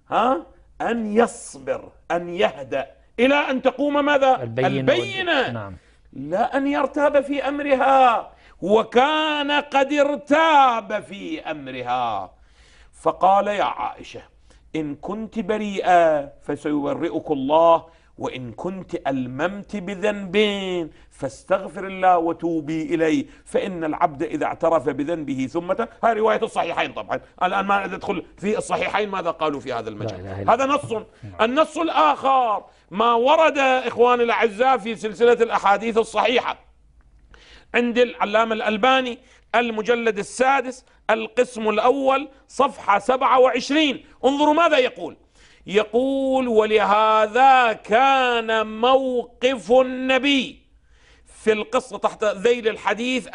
أن يصبر، أن يهدأ إلى أن تقوم ماذا؟ البينة. لا أن يرتاب في أمرها. وكان قد ارتاب في أمرها فقال يا عائشة إن كنت بريئة فسيبرئك الله، وإن كنت ألممت بذنب فاستغفر الله وتوبي إليه، فإن العبد إذا اعترف بذنبه ثم هاي رواية الصحيحين. طبعا الآن ما ندخل في الصحيحين ماذا قالوا في هذا المجال، هذا نص. النص الآخر ما ورد إخواني الأعزاء في سلسلة الأحاديث الصحيحة عند العلامة الألباني المجلد السادس القسم الأول صفحة 27. انظروا ماذا يقول ولهذا كان موقف النبي في القصة تحت ذيل الحديث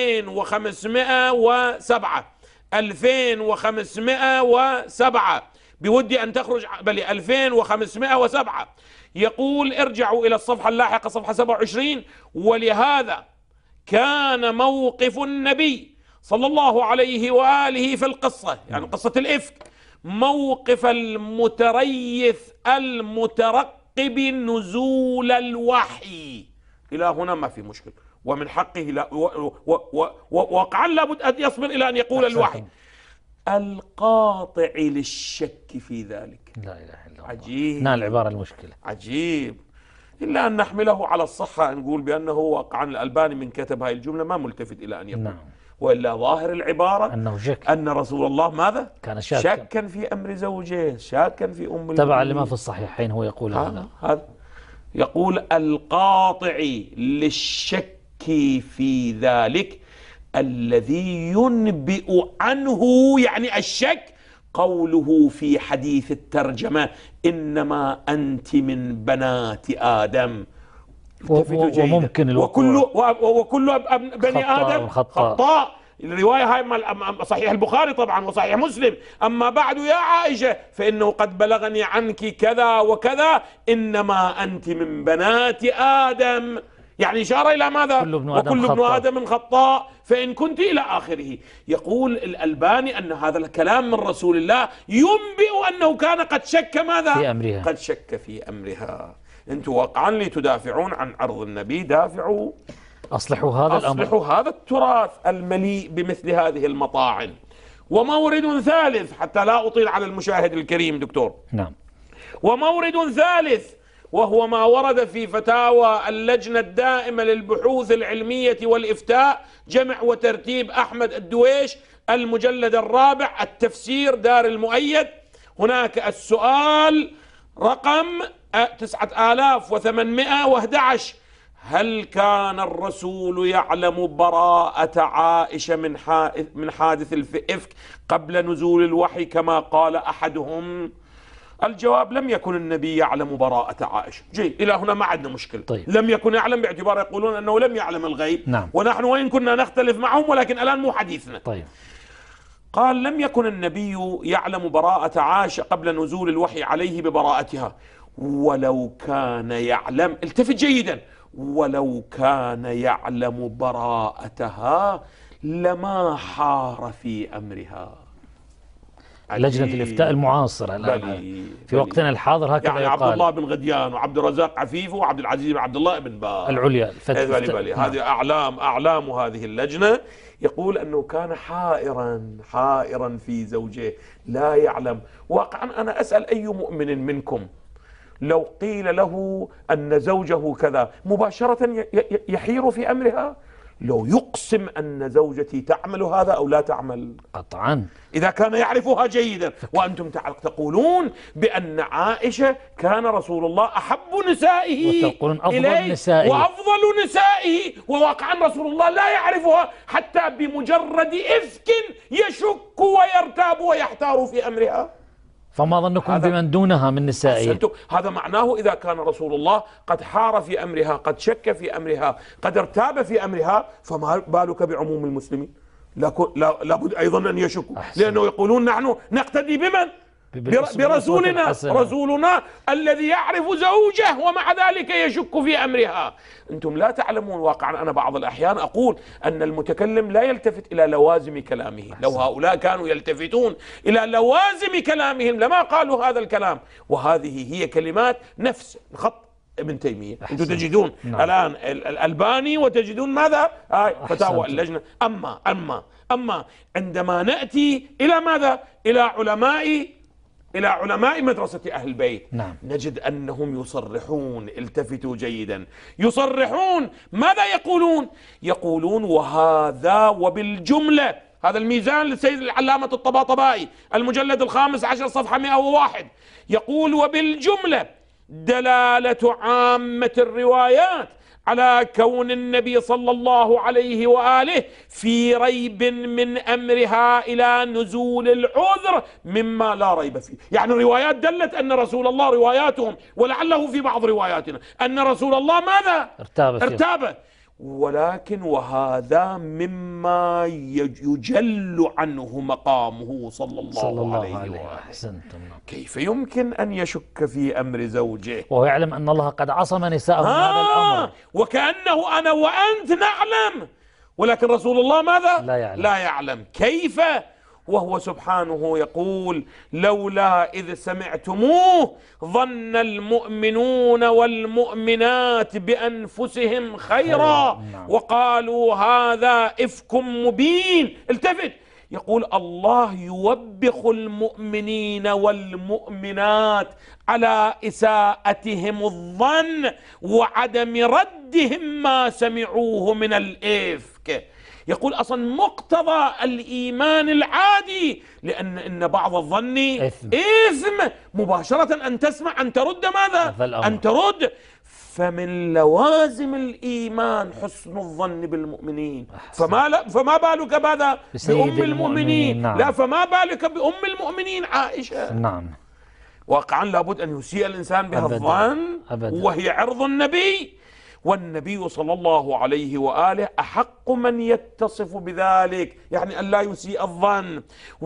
2507 بودي أن تخرج بل 2507. يقول ارجعوا إلى الصفحة اللاحقة صفحة 27. ولهذا كان موقف النبي صلى الله عليه وآله في القصة، يعني قصة الإفك، موقف المتريث المترقب نزول الوحي. إلى هنا ما في مشكل، ومن حقه لا وقعا لابد أن يصبر إلى أن يقول الوحي. القاطع للشك في ذلك. لا إله إلا الله. عجيب. هنا العبارة المشكلة. عجيب. إلا أن نحمله على الصحة، نقول بأنه واقعا الألباني من كتب هاي الجملة ما ملتفت إلى أن يقول. وإلا ظاهر العبارة أنه شك، أن رسول الله ماذا؟ كان شاكا في أمر زوجه، شاكا في أم تبعا المؤمنين. لما في الصحيحين هو يقول هذا يقول القاطع للشك في ذلك الذي ينبئ عنه، يعني الشك، قوله في حديث الترجمة إنما أنت من بنات آدم. وممكن وكل بني آدم خطاء. الرواية هاي صحيح البخاري طبعا وصحيح مسلم. أما بعد يا عائشة فإنه قد بلغني عنك كذا وكذا، إنما أنت من بنات آدم، يعني إشارة إلى ماذا؟ وكل ابن آدم خطاء فإن كنت إلى آخره. يقول الألباني أن هذا الكلام من رسول الله ينبئ أنه كان قد شك ماذا؟ في أمرها، قد شك في أمرها. أنتم واقعا لتدافعون عن عرض النبي، دافعوا، أصلحوا هذا الأمر، أصلحوا هذا التراث المليء بمثل هذه المطاعن. ومورد ثالث حتى لا أطيل على المشاهد الكريم دكتور. نعم. ومورد ثالث وهو ما ورد في فتاوى اللجنة الدائمة للبحوث العلمية والإفتاء، جمع وترتيب أحمد الدويش، المجلد الرابع، التفسير، دار المؤيد. هناك السؤال رقم 9811: هل كان الرسول يعلم براءة عائشة من حادث الإفك قبل نزول الوحي كما قال أحدهم؟ الجواب: لم يكن النبي يعلم براءة عائشة. جيد، إلى هنا ما عندنا مشكلة. طيب. لم يكن يعلم باعتبار يقولون أنه لم يعلم الغيب. نعم. ونحن وإن كنا نختلف معهم ولكن الآن مو حديثنا. طيب. قال: لم يكن النبي يعلم براءة عائشة قبل نزول الوحي عليه ببراءتها، ولو كان يعلم، التفت جيدا، ولو كان يعلم براءتها لما حار في أمرها. لجنة الإفتاء المعاصرة الآن في وقتنا الحاضر هكذا يعني يقال. عبد الله بن غديان وعبد الرزاق عفيف وعبد العزيز بن عبد الله بن باز العليا هذه أعلام هذه اللجنة. يقول أنه كان حائرا في زوجه، لا يعلم. واقعا أنا أسأل أي مؤمن منكم لو قيل له أن زوجه كذا مباشرة يحير في أمرها؟ لو يقسم أن زوجتي تعمل هذا أو لا تعمل؟ قطعا، إذا كان يعرفها جيدا. وأنتم تقولون بأن عائشة كان رسول الله أحب نسائه وتقولون أفضل إليه نسائه وأفضل نسائه، وواقعا رسول الله لا يعرفها حتى بمجرد إفك يشك ويرتاب ويحتار في أمرها. فما ظنكم بمن دونها من نسائه؟ هذا معناه إذا كان رسول الله قد حار في أمرها، قد شك في أمرها، قد ارتاب في أمرها، فما بالك بعموم المسلمين؟ لابد أيضا أن يشكوا، لأنه يقولون نحن نقتدي بمن؟ برسولنا، رسولنا الذي يعرف زوجه ومع ذلك يشك في أمرها. أنتم لا تعلمون. واقعا أنا بعض الأحيان أقول أن المتكلم لا يلتفت إلى لوازم كلامه. لو هؤلاء كانوا يلتفتون إلى لوازم كلامهم لما قالوا هذا الكلام. وهذه هي كلمات نفس خط ابن تيمية. أنتم تجدون الآن الألباني وتجدون ماذا؟ فتاوى اللجنة. أما عندما نأتي إلى ماذا؟ إلى علماء مدرسة أهل البيت، نجد أنهم يصرحون، التفتوا جيدا، يصرحون. ماذا يقولون؟ يقولون وهذا وبالجملة، هذا الميزان للسيد العلامة الطباطبائي، المجلد 15 صفحة 101، يقول وبالجملة دلالة عامة الروايات على كون النبي صلى الله عليه وآله في ريب من أمرها إلى نزول العذر مما لا ريب فيه. يعني الروايات دلت أن رسول الله، رواياتهم ولعله في بعض رواياتنا، أن رسول الله ماذا؟ ارتاب. ولكن وهذا مما يجل عنه مقامه صلى الله عليه وآله. كيف يمكن أن يشك في أمر زوجه وهو يعلم أن الله قد عصم نساءه من هذا الأمر؟ وكأنه أنا وأنت نعلم، ولكن رسول الله ماذا؟ لا يعلم. كيف وهو سبحانه يقول لولا إذ سمعتموه ظن المؤمنون والمؤمنات بأنفسهم خيرا وقالوا هذا إفك مبين. التفت، يقول الله يوبخ المؤمنين والمؤمنات على إساءتهم الظن وعدم ردهم ما سمعوه من الإفك. يقول أصلا مقتضى الإيمان العادي، لأن إن بعض الظن إثم مباشرة أن تسمع أن ترد ماذا؟ أن ترد. فمن لوازم الإيمان حسن الظن بالمؤمنين، فما بالك بهذا بأم المؤمنين؟ نعم. لا، فما بالك بأم المؤمنين عائشة؟ نعم. واقعا لابد أن يسيء الإنسان بها الظن، وهي عرض النبي، والنبي صلى الله عليه وآله أحق من يتصف بذلك، يعني أن لا يسيء الظن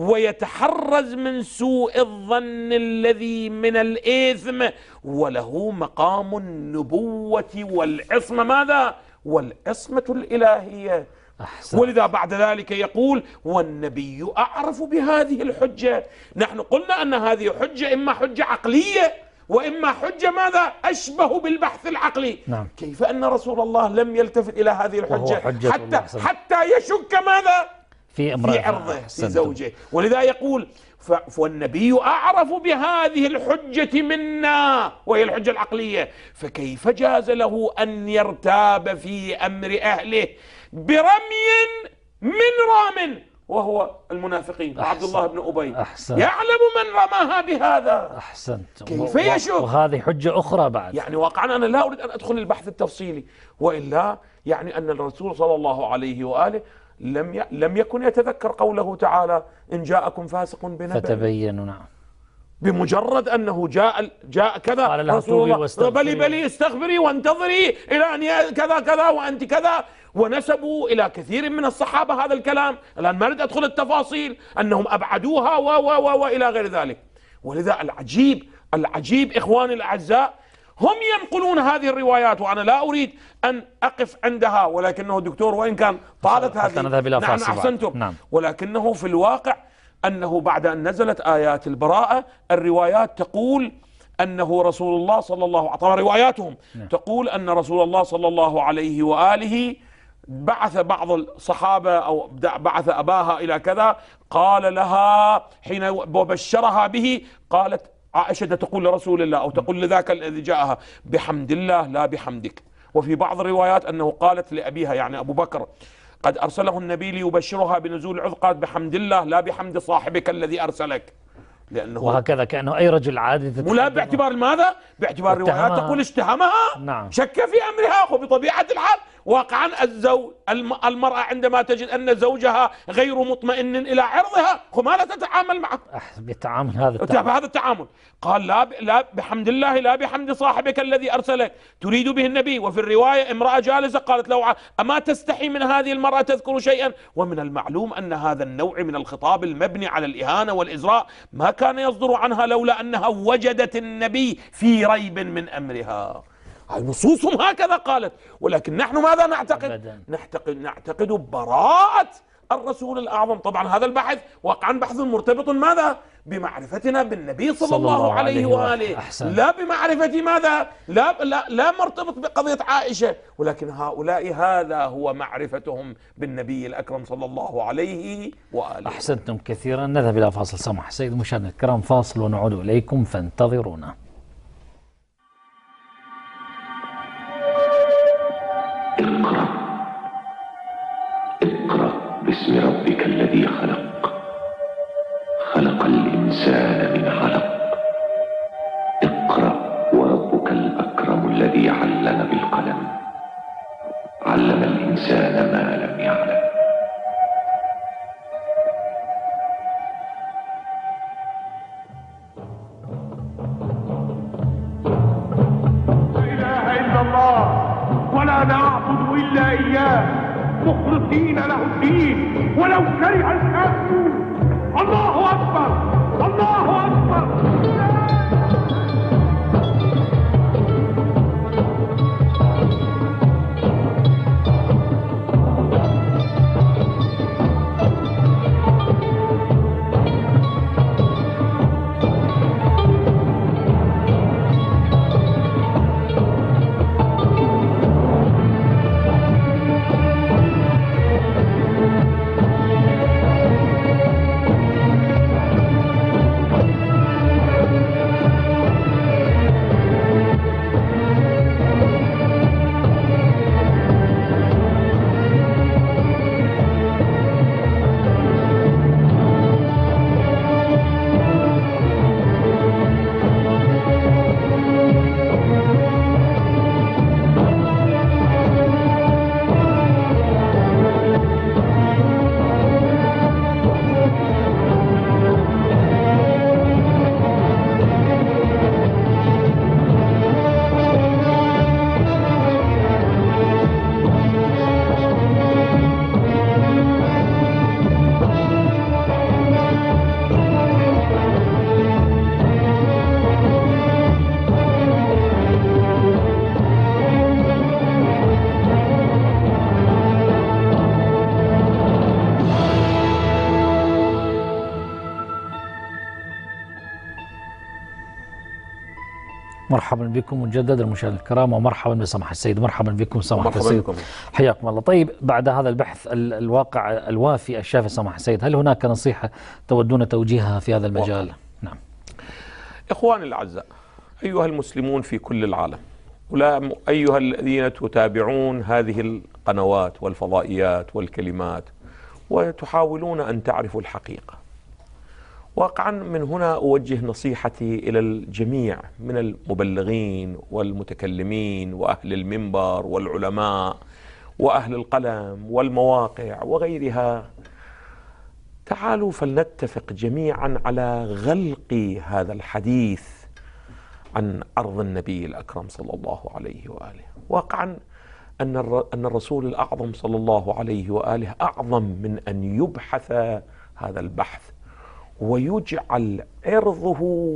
ويتحرز من سوء الظن الذي من الإثم، وله مقام النبوة والعصمة ماذا؟ والعصمة الإلهية. أحسن. ولذا بعد ذلك يقول والنبي أعرف بهذه الحجة. نحن قلنا أن هذه حجة إما حجة عقلية وإما حجة ماذا؟ أشبه بالبحث العقلي. نعم. كيف أن رسول الله لم يلتفت إلى هذه الحجة حتى يشك ماذا؟ في عرضه، في زوجه. ولذا يقول والنبي أعرف بهذه الحجة منا، وهي الحجة العقلية، فكيف جاز له أن يرتاب في أمر أهله برمي من رام، وهو المنافقين وعبد الله بن أبي. أحسن. يعلم من رماها بهذا. أحسنت. كيف يشك؟ وهذه حجة أخرى بعد. يعني واقعا أنا لا أريد أن أدخل البحث التفصيلي، وإلا يعني أن الرسول صلى الله عليه وآله لم يكن يتذكر قوله تعالى إن جاءكم فاسق بنبأ فتبينوا. نعم. بمجرد أنه جاء كذا قال له رسول الله بلي استغفري وانتظري إلى أن كذا كذا وأنت كذا، ونسبوا إلى كثير من الصحابة هذا الكلام. الآن ما أريد أدخل التفاصيل أنهم أبعدوها وإلى غير ذلك. ولذا العجيب إخواني الأعزاء، هم ينقلون هذه الروايات، وأنا لا أريد أن أقف عندها، ولكنه دكتور وإن كان طالت هذه نحن أحسنتم. نعم. ولكنه في الواقع أنه بعد أن نزلت آيات البراءة الروايات تقول أنه رسول الله صلى الله عليه وسلم، طبعا رواياتهم تقول أن رسول الله صلى الله عليه وآله بعث بعض الصحابة أو بعث أباها إلى كذا، قال لها حين وبشرها به، قالت عائشة تقول لرسول الله أو تقول لذاك الذي جاءها بحمد الله لا بحمدك. وفي بعض الروايات أنه قالت لأبيها يعني أبو بكر قد أرسله النبي ليبشرها بنزول العذر، قالت بحمد الله لا بحمد صاحبك الذي أرسلك. لأنه وهكذا كأنه أي رجل عادي. لا باعتبار ماذا؟ باعتبار الروايات تقول اشتهمها. نعم. شك في أمرها. وبطبيعة الحال واقعا المرأة عندما تجد أن زوجها غير مطمئن إلى عرضها ماذا تتعامل معه؟ بالتعامل هذا التعامل. قال لا بحمد الله لا بحمد صاحبك الذي أرسلك، تريد به النبي. وفي الرواية امرأة جالسة قالت له أما تستحي من هذه المرأة تذكر شيئا؟ ومن المعلوم أن هذا النوع من الخطاب المبني على الإهانة والإزراء ما كان يصدر عنها لولا أنها وجدت النبي في ريب من أمرها. نصوصهم هكذا قالت. ولكن نحن ماذا نعتقد براءة الرسول الأعظم. طبعا هذا البحث واقعا بحث مرتبط ماذا؟ بمعرفتنا بالنبي صلى الله عليه وآله. لا بمعرفة ماذا؟ لا مرتبط بقضية عائشة. ولكن هؤلاء هذا هو معرفتهم بالنبي الأكرم صلى الله عليه وآله. أحسنتم كثيرا. نذهب إلى فاصل. سمح سيد المشاهدين الكرام، فاصل ونعود إليكم فانتظرونا. اقرأ باسم ربك الذي خلق الإنسان من علق. اقرأ وربك الأكرم الذي علم بالقلم علم الإنسان ما لم يعلم. لا إله إلا الله ولا نعبد إلا إياه مخلصين له الدين ولو كره الكافرون. الله أكبر الله أكبر. مرحبا بكم مجددا المشاهدين الكرام، ومرحبا بسماحة السيد. مرحبا بكم سماحة السيد، حياكم الله. طيب، بعد هذا البحث الواقع الوافي الشافي سماحة السيد، هل هناك نصيحة تودون توجيهها في هذا المجال؟ نعم. إخواني الأعزاء، أيها المسلمون في كل العالم، ولا أيها الذين تتابعون هذه القنوات والفضائيات والكلمات وتحاولون أن تعرفوا الحقيقة، واقعا من هنا أوجه نصيحتي إلى الجميع من المبلغين والمتكلمين وأهل المنبر والعلماء وأهل القلم والمواقع وغيرها. تعالوا فلنتفق جميعا على غلق هذا الحديث عن عرض النبي الأكرم صلى الله عليه وآله. واقعا أن الرسول الأعظم صلى الله عليه وآله أعظم من أن يبحث هذا البحث ويجعل عرضه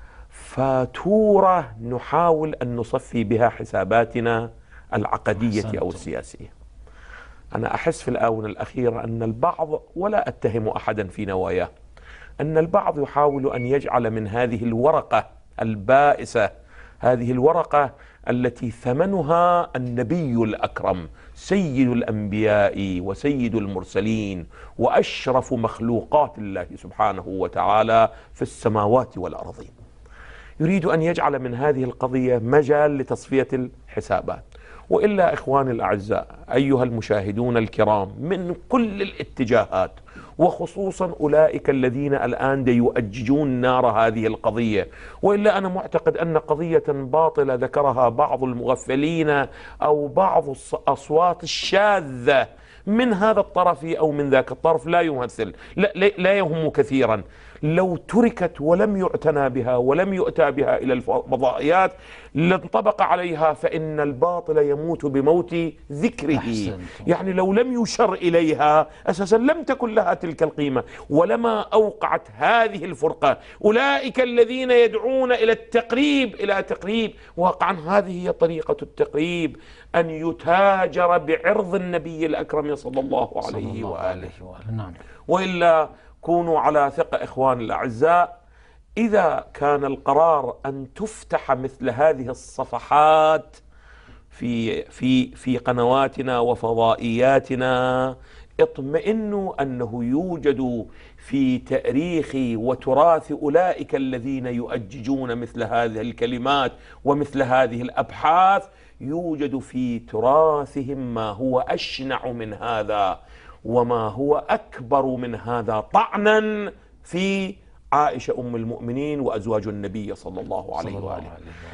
فاتورة نحاول أن نصفي بها حساباتنا العقدية أو السياسية. أنا أحس في الآونة الأخيرة أن البعض، ولا أتهم أحدا في نواياه، أن البعض يحاول أن يجعل من هذه الورقة البائسة، هذه الورقة التي ثمنها النبي الأكرم سيد الأنبياء وسيد المرسلين وأشرف مخلوقات الله سبحانه وتعالى في السماوات والأرضين، يريد أن يجعل من هذه القضية مجال لتصفية الحسابات. وإلا إخواني الأعزاء أيها المشاهدون الكرام من كل الاتجاهات، وخصوصا أولئك الذين الآن يؤججون نار هذه القضية، وإلا أنا معتقد أن قضية باطلة ذكرها بعض المغفلين أو بعض الأصوات الشاذة من هذا الطرف أو من ذاك الطرف لا يمثل، لا يهم كثيرا. لو تركت ولم يعتنى بها ولم يؤتى بها إلى الفضائيات لانطبق عليها، فإن الباطل يموت بموت ذكره. يعني لو لم يشر إليها أساسا لم تكن لها تلك القيمة ولما أوقعت هذه الفرقة. أولئك الذين يدعون إلى التقريب إلى تقريب، واقعا هذه هي طريقة التقريب، أن يتاجر بعرض النبي الأكرم صلى الله عليه وآله. نعم. وإلا كونوا على ثقة إخواني الأعزاء، إذا كان القرار أن تفتح مثل هذه الصفحات في قنواتنا وفضائياتنا، اطمئنوا أنه يوجد في تاريخ وتراث أولئك الذين يؤججون مثل هذه الكلمات ومثل هذه الأبحاث، يوجد في تراثهم ما هو أشنع من هذا وما هو أكبر من هذا طعنا في عائشة أم المؤمنين وأزواج النبي صلى الله عليه وآله.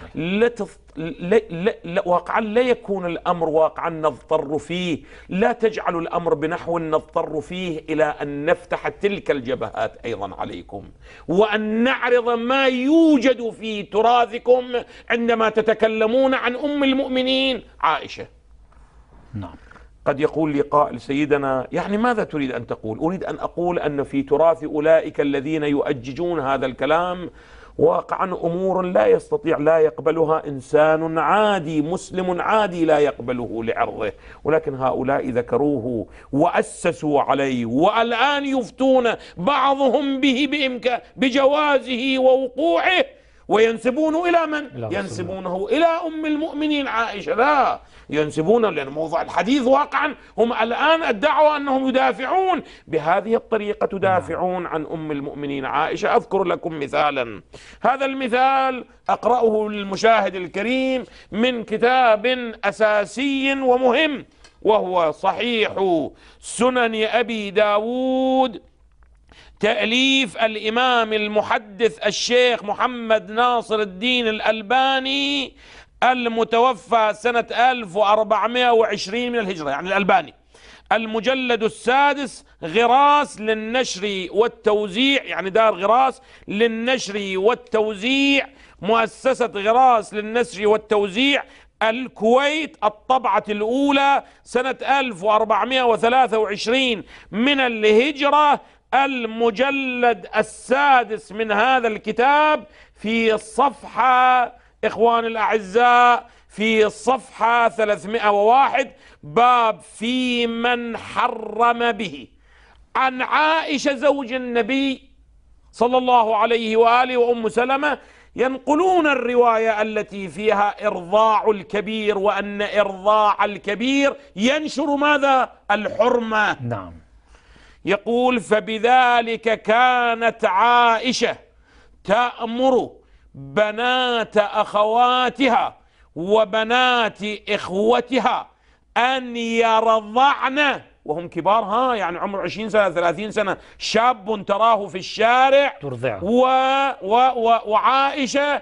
واقعا لا يكون الأمر واقعا نضطر فيه، لا تجعلوا الأمر بنحو نضطر فيه إلى أن نفتح تلك الجبهات أيضا عليكم، وأن نعرض ما يوجد في تراثكم عندما تتكلمون عن أم المؤمنين عائشة. نعم. قد يقول لي قائل سيدنا يعني ماذا تريد أن تقول؟ أريد أن أقول أن في تراث أولئك الذين يؤججون هذا الكلام واقعا أمور لا يستطيع، لا يقبلها إنسان عادي مسلم عادي، لا يقبله لعرضه، ولكن هؤلاء ذكروه وأسسوا عليه، والآن يفتون بعضهم به بجوازه ووقوعه، وينسبونه إلى من؟ ينسبونه إلى أم المؤمنين عائشة. لا ينسبونه، لأن موضوع الحديث واقعا هم الآن ادعوا أنهم يدافعون بهذه الطريقة، تدافعون عن أم المؤمنين عائشة. أذكر لكم مثالا، هذا المثال أقرأه للمشاهد الكريم من كتاب أساسي ومهم، وهو صحيح سنن أبي داود، تأليف الإمام المحدث الشيخ محمد ناصر الدين الألباني المتوفى سنة 1420 من الهجرة، يعني الألباني. المجلد السادس، غراس للنشر والتوزيع، يعني دار غراس للنشر والتوزيع، مؤسسة غراس للنشر والتوزيع الكويت، الطبعة الأولى سنة 1423 من الهجرة. المجلد السادس من هذا الكتاب في الصفحة، إخواني الأعزاء، في الصفحة 301، باب في من حرم به عن عائشة زوج النبي صلى الله عليه وآله وأم سلمة، ينقلون الرواية التي فيها إرضاع الكبير، وأن إرضاع الكبير ينشر ماذا؟ الحرمة. نعم. يقول: فبذلك كانت عائشة تأمر بنات أخواتها وبنات إخوتها أن يرضعن وهم كبار، يعني عمر 20 سنة 30 سنة، شاب تراه في الشارع ترضعه، وعائشة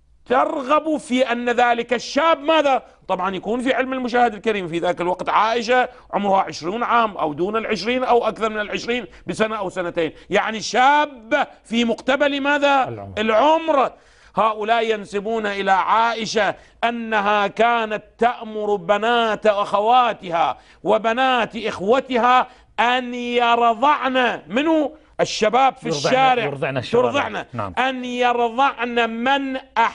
ترغب في أن ذلك الشاب ماذا؟ طبعا يكون في علم المشاهد الكريم في ذاك الوقت عائشة عمرها 20 عام أو دون 20 أو أكثر من 20 بسنة أو سنتين، يعني شاب في مقتبل ماذا؟ العمر. هؤلاء ينسبون إلى عائشة أنها كانت تأمر بنات أخواتها وبنات إخوتها أن يرضعن، منه الشباب في الشارع، ترضعن، نعم. أن يرضعن من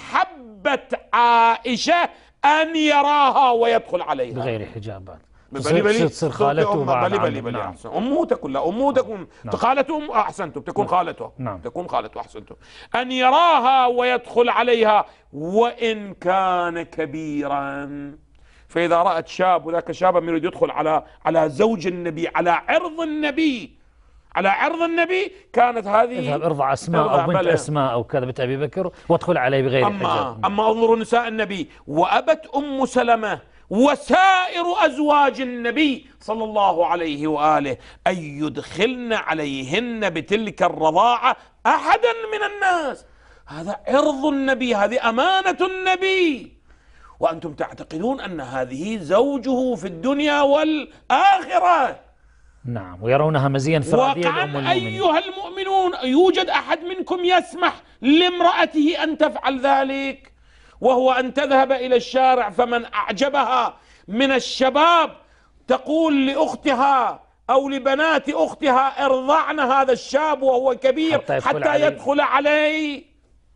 أحبت عائشة أن يراها ويدخل عليها بغير حجابات، تصير خالته بلي أحسن. أمه تكون، لا أمه تكون خالته، أم أحسنتم، تكون خالته، تكون خالته، أحسنتم. أن يراها ويدخل عليها وإن كان كبيرا. فإذا رأت شاب وذاك شاب يريد يدخل على زوج النبي، على عرض النبي، على عرض النبي، كانت هذه اذهب ارضع أسماء أو بنت أسماء أو كذا بنت أبي بكر وادخل عليه بغير حجاب. أما انظروا نساء النبي: وأبت أم سلمة وسائر أزواج النبي صلى الله عليه وآله أن يدخلن عليهن بتلك الرضاعة أحدا من الناس. هذا عرض النبي، هذه أمانة النبي، وأنتم تعتقدون أن هذه زوجه في الدنيا والآخرة. نعم، ويرونها مزيا فراديا لأم المؤمنين. أيها المؤمنون، يوجد أحد منكم يسمح لامرأته أن تفعل ذلك؟ وهو أن تذهب إلى الشارع فمن أعجبها من الشباب تقول لأختها أو لبنات أختها: ارضعن هذا الشاب وهو كبير حتى يدخل عليه.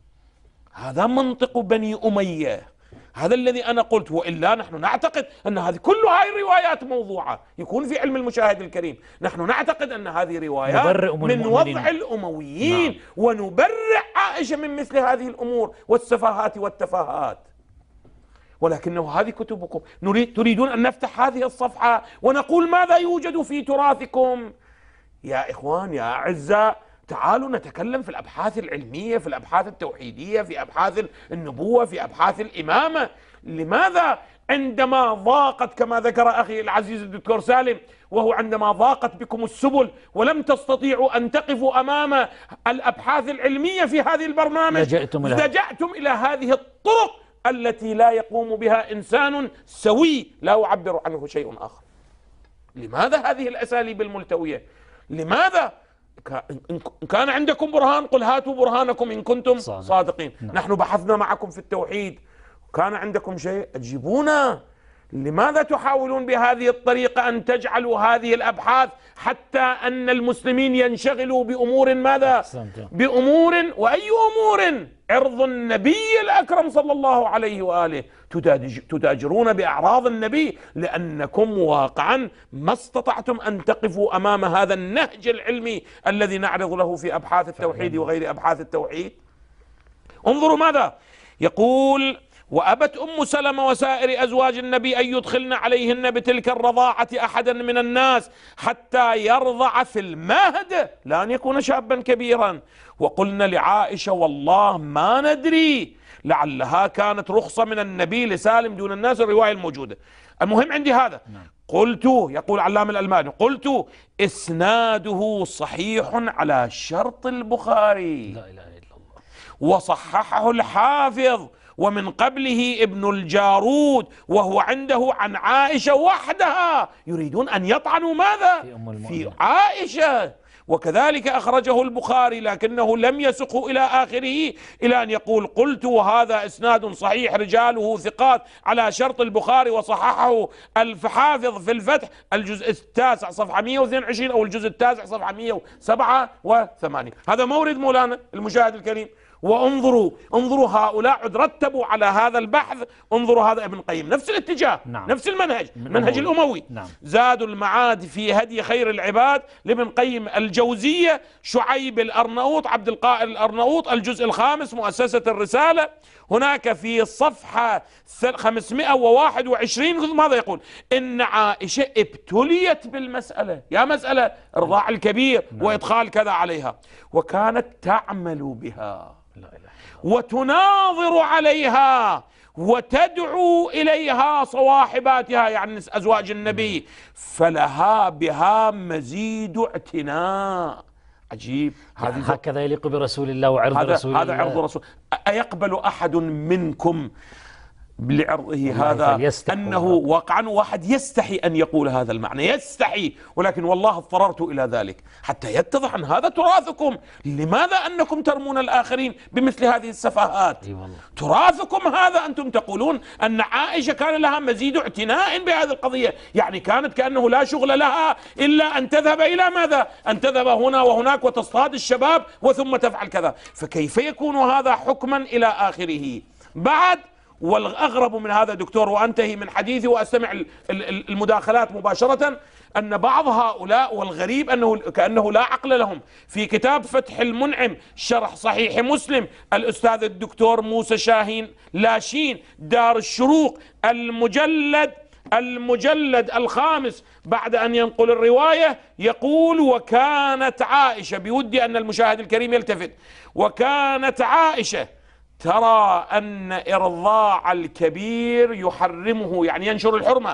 هذا منطق بني أمية، هذا الذي أنا قلت. وإلا نحن نعتقد أن هذه كل هذه الروايات موضوعة، يكون في علم المشاهد الكريم. نحن نعتقد أن هذه روايات من وضع الأمويين، نعم. ونبرع عائشة من مثل هذه الأمور والسفاهات والتفاهات. ولكنه هذه كتبكم، تريدون أن نفتح هذه الصفحة ونقول ماذا يوجد في تراثكم؟ يا إخوان يا أعزاء، تعالوا نتكلم في الأبحاث العلمية، في الأبحاث التوحيدية، في أبحاث النبوة، في أبحاث الإمامة. لماذا عندما ضاقت، كما ذكر أخي العزيز الدكتور سالم، وهو عندما ضاقت بكم السبل ولم تستطيعوا أن تقفوا أمام الأبحاث العلمية في هذه البرنامج، لجأتم إلى هذه الطرق التي لا يقوم بها إنسان سوي لا يعبر عنه شيء آخر. لماذا هذه الأساليب الملتوية؟ لماذا؟ إن كان عندكم برهان قل هاتوا برهانكم إن كنتم صادقين. نحن بحثنا معكم في التوحيد، كان عندكم شيء أجيبونا. لماذا تحاولون بهذه الطريقة أن تجعلوا هذه الأبحاث حتى أن المسلمين ينشغلوا بأمور ماذا؟ بأمور، وأي أمور؟ عرض النبي الأكرم صلى الله عليه وآله. تتاجرون بأعراض النبي لأنكم واقعا ما استطعتم أن تقفوا أمام هذا النهج العلمي الذي نعرض له في أبحاث التوحيد وغير أبحاث التوحيد. انظروا ماذا يقول: وأبت أم سلمة وسائر أزواج النبي أن يدخلن عليهن بتلك الرضاعة أحدا من الناس حتى يرضع في المهد، لا أن يكون شابا كبيرا. وقلنا لعائشة: والله ما ندري، لعلها كانت رخصة من النبي لسالم دون الناس، الرواية الموجودة. المهم عندي هذا. قلت، يقول علام الألماني، قلت: إسناده صحيح على شرط البخاري، لا إله إلا الله، وصححه الحافظ، ومن قبله ابن الجارود، وهو عنده عن عائشة وحدها. يريدون أن يطعنوا ماذا؟ في عائشة. وكذلك أخرجه البخاري لكنه لم يسقه إلى آخره، إلى أن يقول: قلت وهذا إسناد صحيح رجاله ثقات على شرط البخاري، وصححه الحافظ في الفتح الجزء 9 صفحة 122 أو الجزء 9 صفحة 187. هذا مورد مولانا المشاهد الكريم. انظروا هؤلاء عد رتبوا على هذا البحث. انظروا هذا ابن قيم نفس الاتجاه، نفس المنهج الأموي. زاد المعاد في هدي خير العباد لابن قيم الجوزية، شعيب الأرناؤوط، عبد القائل الأرناؤوط، الجزء ال5 مؤسسة الرسالة. هناك في الصفحة 521 ماذا يقول؟ إن عائشة ابتليت بالمسألة، يا مسألة إرضاع الكبير وإدخال كذا عليها، وكانت تعمل بها وتناظر عليها وتدعو إليها صواحباتها، يعني أزواج النبي، فلها بها مزيد اعتناء. عجيب. هكذا يليق برسول الله وعرض رسول الله. هذا عرض رسول. أيقبل أحد منكم لعرضه هذا أنه واقعا واحد يستحي أن يقول هذا المعنى، يستحي، ولكن والله اضطررت إلى ذلك حتى يتضح أن هذا تراثكم. لماذا أنكم ترمون الآخرين بمثل هذه السفاهات؟ تراثكم هذا. أنتم تقولون أن عائشة كان لها مزيد اعتناء بهذه القضية، يعني كانت كأنه لا شغل لها إلا أن تذهب إلى ماذا؟ أن تذهب هنا وهناك وتصطاد الشباب وثم تفعل كذا. فكيف يكون هذا حكما إلى آخره؟ بعد، والأغرب من هذا دكتور، وأنتهي من حديثي وأستمع المداخلات مباشرة، أن بعض هؤلاء، والغريب أنه كأنه لا عقل لهم، في كتاب فتح المنعم شرح صحيح مسلم، الأستاذ الدكتور موسى شاهين لاشين، دار الشروق، المجلد ال5 بعد أن ينقل الرواية يقول: وكانت عائشة، بودي أن المشاهد الكريم يلتفت، وكانت عائشة ترى أن إرضاع الكبير يحرمه، يعني ينشر الحرمة،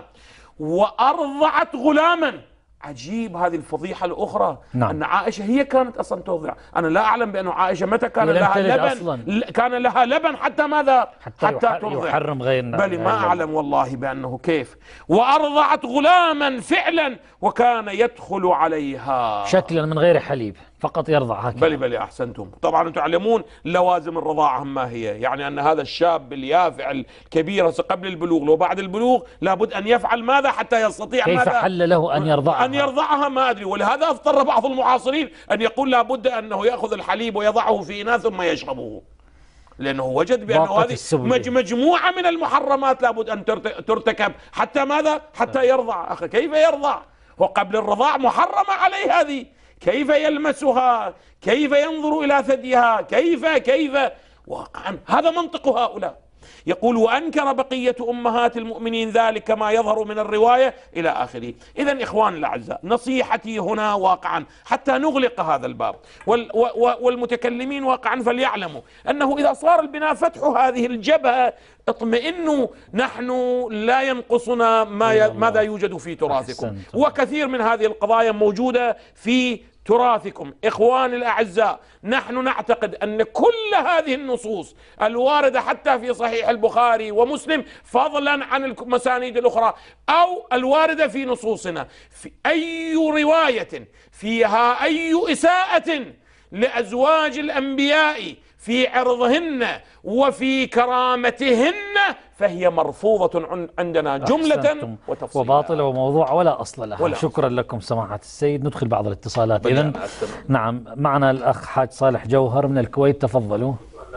وأرضعت غلاما. عجيب هذه الفضيحة الأخرى. أن عائشة هي كانت أصلا ترضع. أنا لا أعلم بأن عائشة متى كان لها لبن، كان لها لبن حتى ماذا؟ حتى ترضع. يحرم غيرنا. بل ما أعلم والله بأنه كيف. وأرضعت غلاما فعلا، وكان يدخل عليها شكلا من غير حليب، فقط يرضع هكذا. بلي أحسنتم. طبعا أنتم تعلمون لوازم الرضاعة ما هي، يعني أن هذا الشاب اليافع الكبير قبل البلوغ وبعد البلوغ لابد أن يفعل ماذا حتى يستطيع كيف ماذا؟ حل له أن يرضعها؟ أن يرضعها ما أدري. ولهذا اضطر بعض المعاصرين أن يقول لابد أنه يأخذ الحليب ويضعه في إناء ثم يشربه، لأنه وجد بأنه هذه مجموعة من المحرمات لابد أن ترتكب حتى ماذا؟ حتى يرضع. أخي كيف يرضع وقبل الرضاع محرمة عليه هذه؟ كيف يلمسها؟ كيف ينظر إلى ثديها؟ كيف واقعا هذا منطق هؤلاء. يقول: وأنكر بقية أمهات المؤمنين ذلك كما يظهر من الرواية إلى آخره. إذن إخواني الأعزاء، نصيحتي هنا واقعا حتى نغلق هذا الباب، والمتكلمين واقعا فليعلموا أنه إذا صار البناء فتح هذه الجبهة اطمئنوا، نحن لا ينقصنا ماذا يوجد في تراثكم، وكثير من هذه القضايا موجودة في تراثكم. إخواني الأعزاء، نحن نعتقد أن كل هذه النصوص الواردة حتى في صحيح البخاري ومسلم، فضلا عن المسانيد الأخرى أو الواردة في نصوصنا، في أي رواية فيها أي إساءة لأزواج الأنبياء في عرضهن وفي كرامتهن فهي مرفوضة عندنا جملة وتفصيلا، وباطلة وموضوعة ولا أصل لها. شكرا لكم سماحة السيد. ندخل بعض الاتصالات إذن. نعم، معنا الأخ حاج صالح جوهر من الكويت، تفضلوا.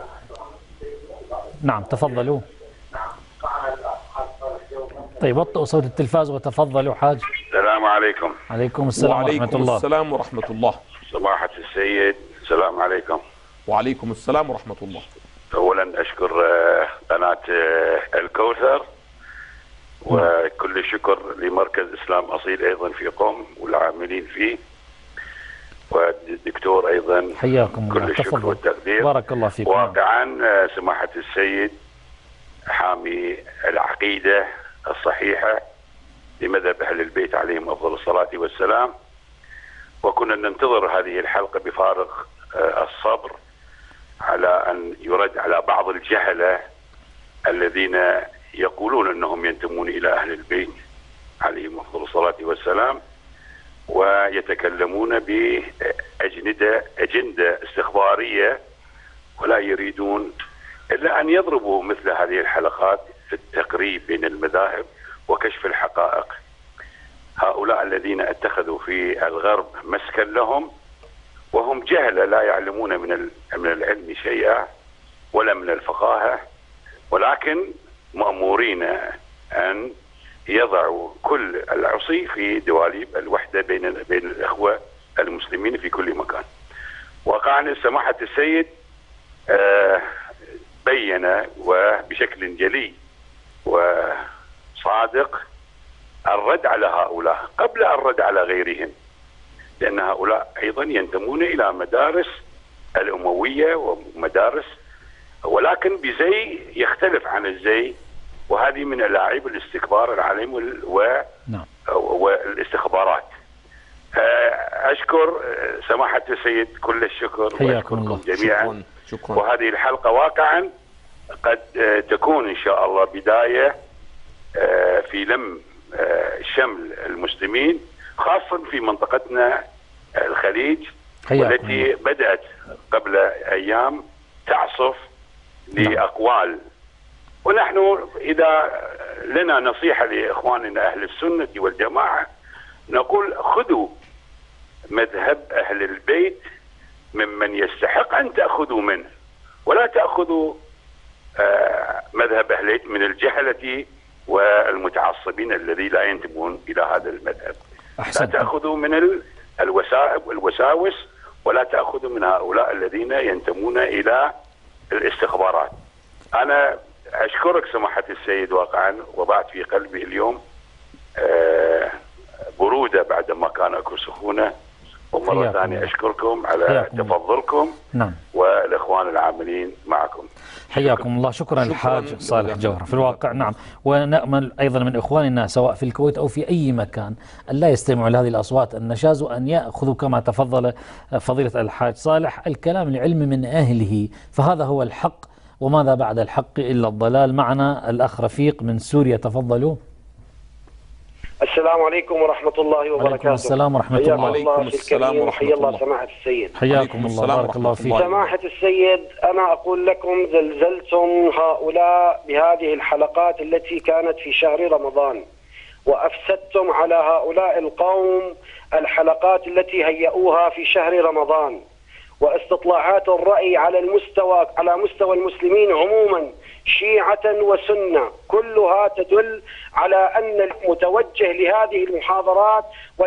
نعم تفضلوا. طيب وطئوا صوت التلفاز وتفضلوا حاج. السلام عليكم. عليكم السلام ورحمة الله. وعليكم السلام ورحمة الله. سماحة السيد، السلام عليكم. وعليكم السلام ورحمة الله. أولا أشكر قناة الكوثر، وكل الشكر لمركز إسلام أصيل أيضا في قم والعاملين فيه، والدكتور أيضا حياكم كل الشكر والتقدير. بارك الله فيكم. واقعا سماحة السيد حامي العقيدة الصحيحة لمذهب أهل البيت عليهم أفضل الصلاة والسلام، وكنا ننتظر هذه الحلقة بفارغ الصبر على أن يرد على بعض الجهلة الذين يقولون أنهم ينتمون إلى أهل البيت عليهم أفضل الصلاة والسلام، ويتكلمون بأجندة استخبارية، ولا يريدون إلا أن يضربوا مثل هذه الحلقات في التقريب بين المذاهب وكشف الحقائق. هؤلاء الذين اتخذوا في الغرب مسكن لهم وهم جهلة لا يعلمون من العلم شيئا، ولا من الفقاهة، ولكن مأمورين أن يضعوا كل العصي في دواليب الوحدة بين الإخوة المسلمين في كل مكان. وقعنا سماحة السيد بين وبشكل جلي وصادق الرد على هؤلاء قبل الرد على غيرهم، لأن هؤلاء أيضا ينتمون إلى مدارس الأموية ومدارس، ولكن بزي يختلف عن الزي، وهذه من ألاعيب الاستكبار العالم والاستخبارات. أشكر سماحة السيد كل الشكر وأشكركم جميعا. شكرا. وهذه الحلقة واقعا قد تكون إن شاء الله بداية في لم شمل المسلمين، خاصة في منطقتنا الخليج والتي بدأت قبل أيام تعصف لأقوال. ونحن إذا لنا نصيحة لإخواننا أهل السنة والجماعة نقول خذوا مذهب أهل البيت ممن يستحق أن تأخذوا منه، ولا تأخذوا مذهب أهل البيت من الجهلة والمتعصبين الذين لا ينتمون إلى هذا المذهب. لا تأخذوا من الوساوس، ولا تأخذوا من هؤلاء الذين ينتمون إلى الاستخبارات. أنا أشكرك سماحة السيد، واقعا وضعت في قلبي اليوم برودة بعدما كان أكو سخونة. ومرة ثانية أشكركم على تفضلكم. نعم. والإخوان العاملين معكم. حياكم الله. شكرا الحاج صالح جوهر. في الواقع نعم، ونأمل أيضا من إخواننا سواء في الكويت أو في أي مكان أن لا يستمعوا لهذه الأصوات النشاز، وأن يأخذوا كما تفضل فضيلة الحاج صالح الكلام العلم من أهله، فهذا هو الحق، وماذا بعد الحق إلا الضلال. معنا الأخ رفيق من سوريا، تفضلوا. السلام عليكم ورحمة الله وبركاته. عليكم السلام ورحمة الله. وعليكم السلام ورحمة الله. سماحة السيد. حياكم الله، بارك الله فيك. سماحة السيد، أنا أقول لكم زلزلتم هؤلاء بهذه الحلقات التي كانت في شهر رمضان، وأفسدتم على هؤلاء القوم الحلقات التي هيئوها في شهر رمضان، واستطلاعات الرأي على مستوى المسلمين عموما شيعة وسنة كلها تدل على أن المتوجه لهذه المحاضرات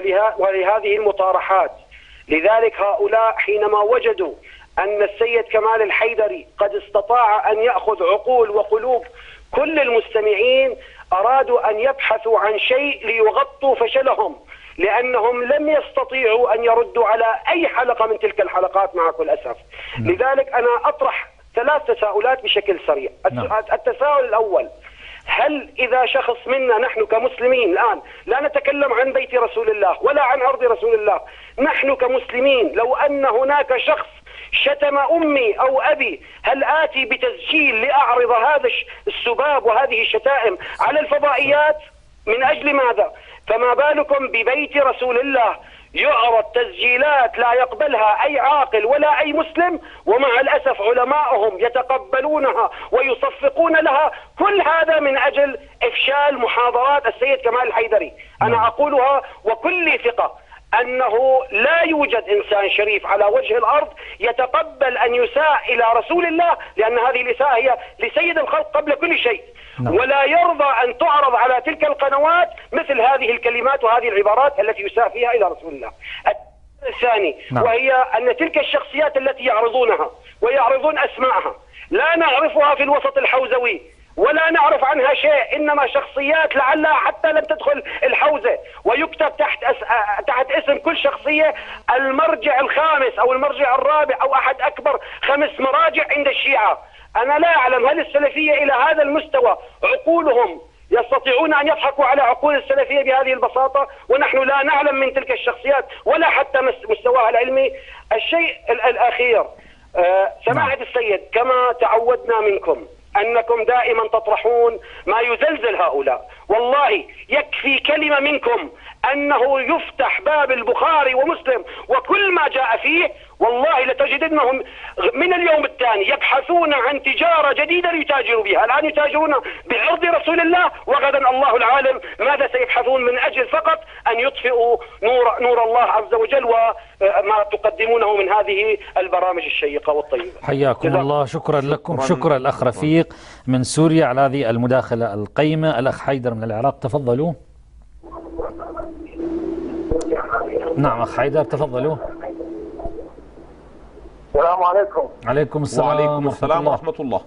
ولهذه المطارحات. لذلك هؤلاء حينما وجدوا أن السيد كمال الحيدري قد استطاع أن يأخذ عقول وقلوب كل المستمعين، أرادوا أن يبحثوا عن شيء ليغطوا فشلهم، لأنهم لم يستطيعوا أن يردوا على أي حلقة من تلك الحلقات مع كل أسف. لذلك أنا أطرح 3 تساؤلات بشكل سريع. التساؤل الأول: هل إذا شخص منا نحن كمسلمين الآن، لا نتكلم عن بيت رسول الله ولا عن أرض رسول الله، نحن كمسلمين لو أن هناك شخص شتم أمي أو أبي، هل آتي بتسجيل لأعرض هذا السباب وهذه الشتائم على الفضائيات؟ من أجل ماذا؟ فما بالكم ببيت رسول الله يعرض تسجيلات لا يقبلها أي عاقل ولا أي مسلم، ومع الأسف علماءهم يتقبلونها ويصفقون لها. كل هذا من أجل إفشال محاضرات السيد كمال الحيدري. أنا أقولها وكل ثقة أنه لا يوجد إنسان شريف على وجه الأرض يتقبل أن يساء إلى رسول الله، لأن هذه الإساءة هي لسيد الخلق قبل كل شيء، ولا يرضى أن تعرض على تلك القنوات مثل هذه الكلمات وهذه العبارات التي يساء فيها إلى رسول الله. الثاني وهي أن تلك الشخصيات التي يعرضونها ويعرضون أسماءها لا نعرفها في الوسط الحوزوي ولا نعرف عنها شيء، إنما شخصيات لعلها حتى لم تدخل الحوزة، ويكتب تحت اسم كل شخصية المرجع الخامس أو المرجع الرابع أو أحد أكبر 5 مراجع عند الشيعة. أنا لا أعلم هل السلفية إلى هذا المستوى عقولهم يستطيعون أن يضحكوا على عقول السلفية بهذه البساطة، ونحن لا نعلم من تلك الشخصيات ولا حتى مستواها العلمي. الشيء الأخير، سماحة السيد، كما تعودنا منكم أنكم دائما تطرحون ما يزلزل هؤلاء والله يكفي كلمة منكم أنه يفتح باب البخاري ومسلم وكل ما جاء فيه، والله لتجدنهم من اليوم الثاني يبحثون عن تجارة جديدة ليتاجروا بها. الآن يتاجرون بعرض رسول الله، وغدا الله العالم ماذا سيبحثون من أجل فقط أن يطفئوا نور الله عز وجل وما تقدمونه من هذه البرامج الشيقة والطيبة. حياكم الله، شكرا لكم، شكرا الأخ رفيق من سوريا على هذه المداخلة القيمة. الأخ حيدر من العراق، تفضلوا. نعم أخ حيدر تفضلوا. السلام عليكم. عليكم السلام. وعليكم السلام ورحمة الله.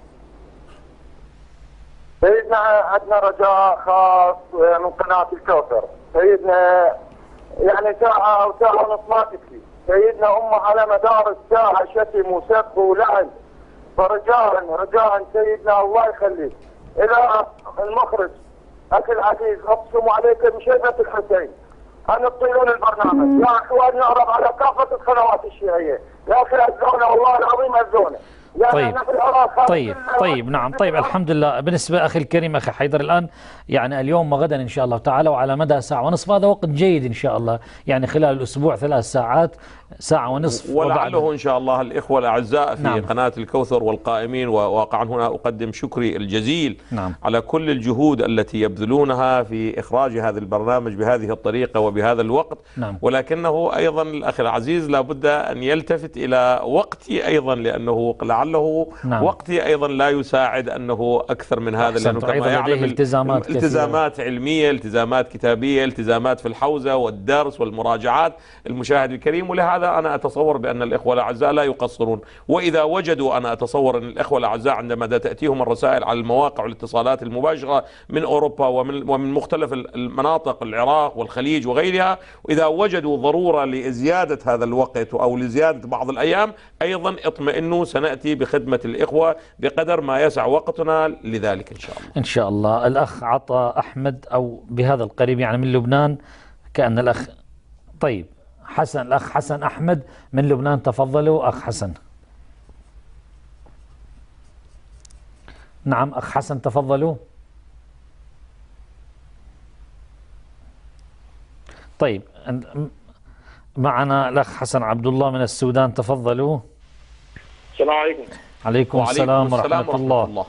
سيدنا عندنا رجاء خاص من قناة الكوثر. سيدنا يعني ساعة أو ساعة ونص ما تكفي. سيدنا أمه على مدار الساعة شتم وسب ولعن. فرجاء سيدنا الله يخليك إلى المخرج أخي العزيز، أقسم عليك بشيبة الحسين أن تطيلون البرنامج. يا أخوان نعرض على كافة القنوات الشيعية. يا أخي أزونا والله العظيم أزونا. طيب نعم. طيب الحمد لله. بالنسبة أخي الكريم أخي حيدر، الآن يعني اليوم وغدا إن شاء الله تعالى وعلى مدى ساعة ونصف، هذا وقت جيد إن شاء الله، يعني خلال الأسبوع 3 ساعات، ساعة ونصف، ولعله إن شاء الله الإخوة الأعزاء في نعم. قناة الكوثر والقائمين، وواقعا هنا أقدم شكري الجزيل نعم. على كل الجهود التي يبذلونها في إخراج هذا البرنامج بهذه الطريقة وبهذا الوقت. نعم. ولكنه أيضا الأخ العزيز لابد أن يلتفت إلى وقتي أيضا، لأنه لعله نعم. وقتي أيضا لا يساعد أنه أكثر من هذا، لأنه كما يعلم التزامات علمية، التزامات كتابية، التزامات في الحوزة والدرس والمراجعات المشاهد الكريم. ولهذا أنا أتصور بأن الإخوة الأعزاء لا يقصرون، وإذا وجدوا، أنا أتصور أن الإخوة الأعزاء عندما تأتيهم الرسائل على المواقع والاتصالات المباشرة من أوروبا ومن مختلف المناطق، العراق والخليج وغيرها، وإذا وجدوا ضرورة لزيادة هذا الوقت أو لزيادة بعض الأيام، أيضا اطمئنوا، سنأتي بخدمة الإخوة بقدر ما يسع وقتنا لذلك إن شاء الله. إن شاء الله. الأخ عطا أحمد أو بهذا القريب يعني من لبنان، كأن الأخ طيب حسن، الأخ حسن أحمد من لبنان، تفضلوا أخ حسن. نعم أخ حسن تفضلوا. طيب معنا الأخ حسن عبد الله من السودان، تفضلوا. السلام عليكم. عليكم السلام ورحمة الله.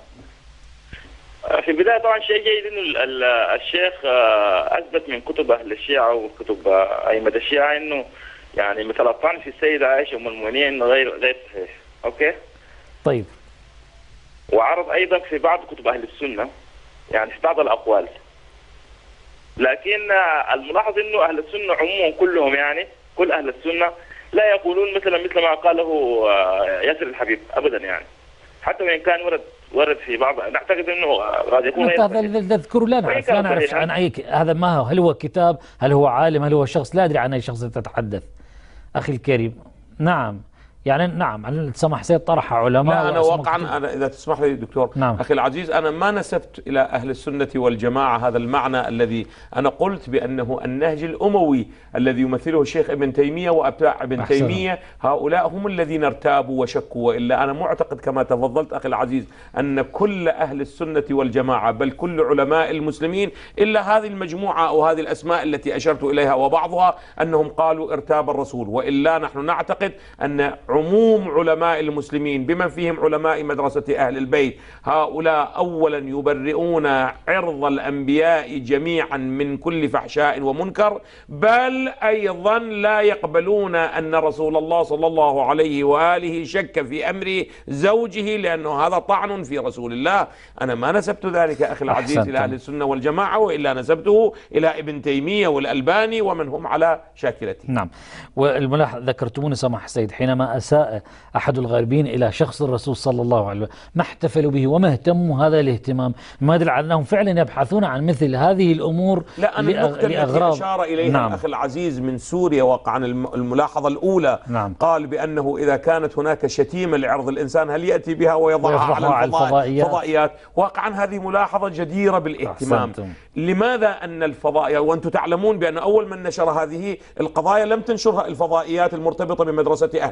في البداية طبعا شيء جيد انه الشيخ اثبت من كتب اهل الشيعة وكتب ائمة الشيعة انه يعني مثل الطعن في السيدة عائشة ام المؤمنين غير صحيح. اوكي. طيب. وعرض ايضا في بعض كتب اهل السنة يعني في بعض الاقوال. لكن الملاحظ انه اهل السنة عموما كلهم يعني كل اهل السنة لا يقولون مثل ما قاله ياسر الحبيب ابدا، يعني حتى وان كان ورد في بعض، نعتقد انه قد يكون اذكروا، لا نعرف عن اي هذا، ما هو، هل هو كتاب، هل هو عالم، هل هو شخص، لا ادري عن اي شخص تتحدث اخي الكريم. نعم يعني نعم عن سمح سيد طرح علماء. لا أنا واقعا أنا إذا تسمح لي دكتور نعم. أخي العزيز، أنا ما نسبت إلى أهل السنة والجماعة هذا المعنى الذي أنا قلت بأنه النهج الأموي الذي يمثله الشيخ ابن تيمية وأتباع ابن تيمية، هؤلاء هم الذين ارتابوا وشكوا. وإلا أنا معتقد كما تفضلت أخي العزيز أن كل أهل السنة والجماعة بل كل علماء المسلمين إلا هذه المجموعة أو هذه الأسماء التي أشرت إليها وبعضها أنهم قالوا ارتاب الرسول. وإلا نحن نعتقد أن عموم علماء المسلمين بمن فيهم علماء مدرسة أهل البيت، هؤلاء أولا يبرئون عرض الأنبياء جميعا من كل فحشاء ومنكر، بل أيضا لا يقبلون أن رسول الله صلى الله عليه وآله شك في أمر زوجه، لأنه هذا طعن في رسول الله. أنا ما نسبت ذلك أخي العزيز إلى أهل السنة والجماعة، وإلا نسبته إلى ابن تيمية والألباني ومن هم على شاكلته. نعم. والملاحظ ذكرتموني سماح السيد حينما أساء أحد الغاربين إلى شخص الرسول صلى الله عليه وسلم ما احتفلوا به وما اهتموا هذا الاهتمام، ما يدل على أنهم فعلا يبحثون عن مثل هذه الأمور لأغراض. أشار إليها نعم. الأخ العزيز من سوريا واقعا الملاحظة الأولى نعم. قال بأنه إذا كانت هناك شتيمة لعرض الإنسان هل يأتي بها ويضعها على الفضائيات. واقعا هذه ملاحظة جديرة بالاهتمام. لماذا أن الفضائيات، وأنتم تعلمون بأن أول من نشر هذه القضايا لم تنشرها الفضائيات المرتبطة بمدرسة أهل البيت،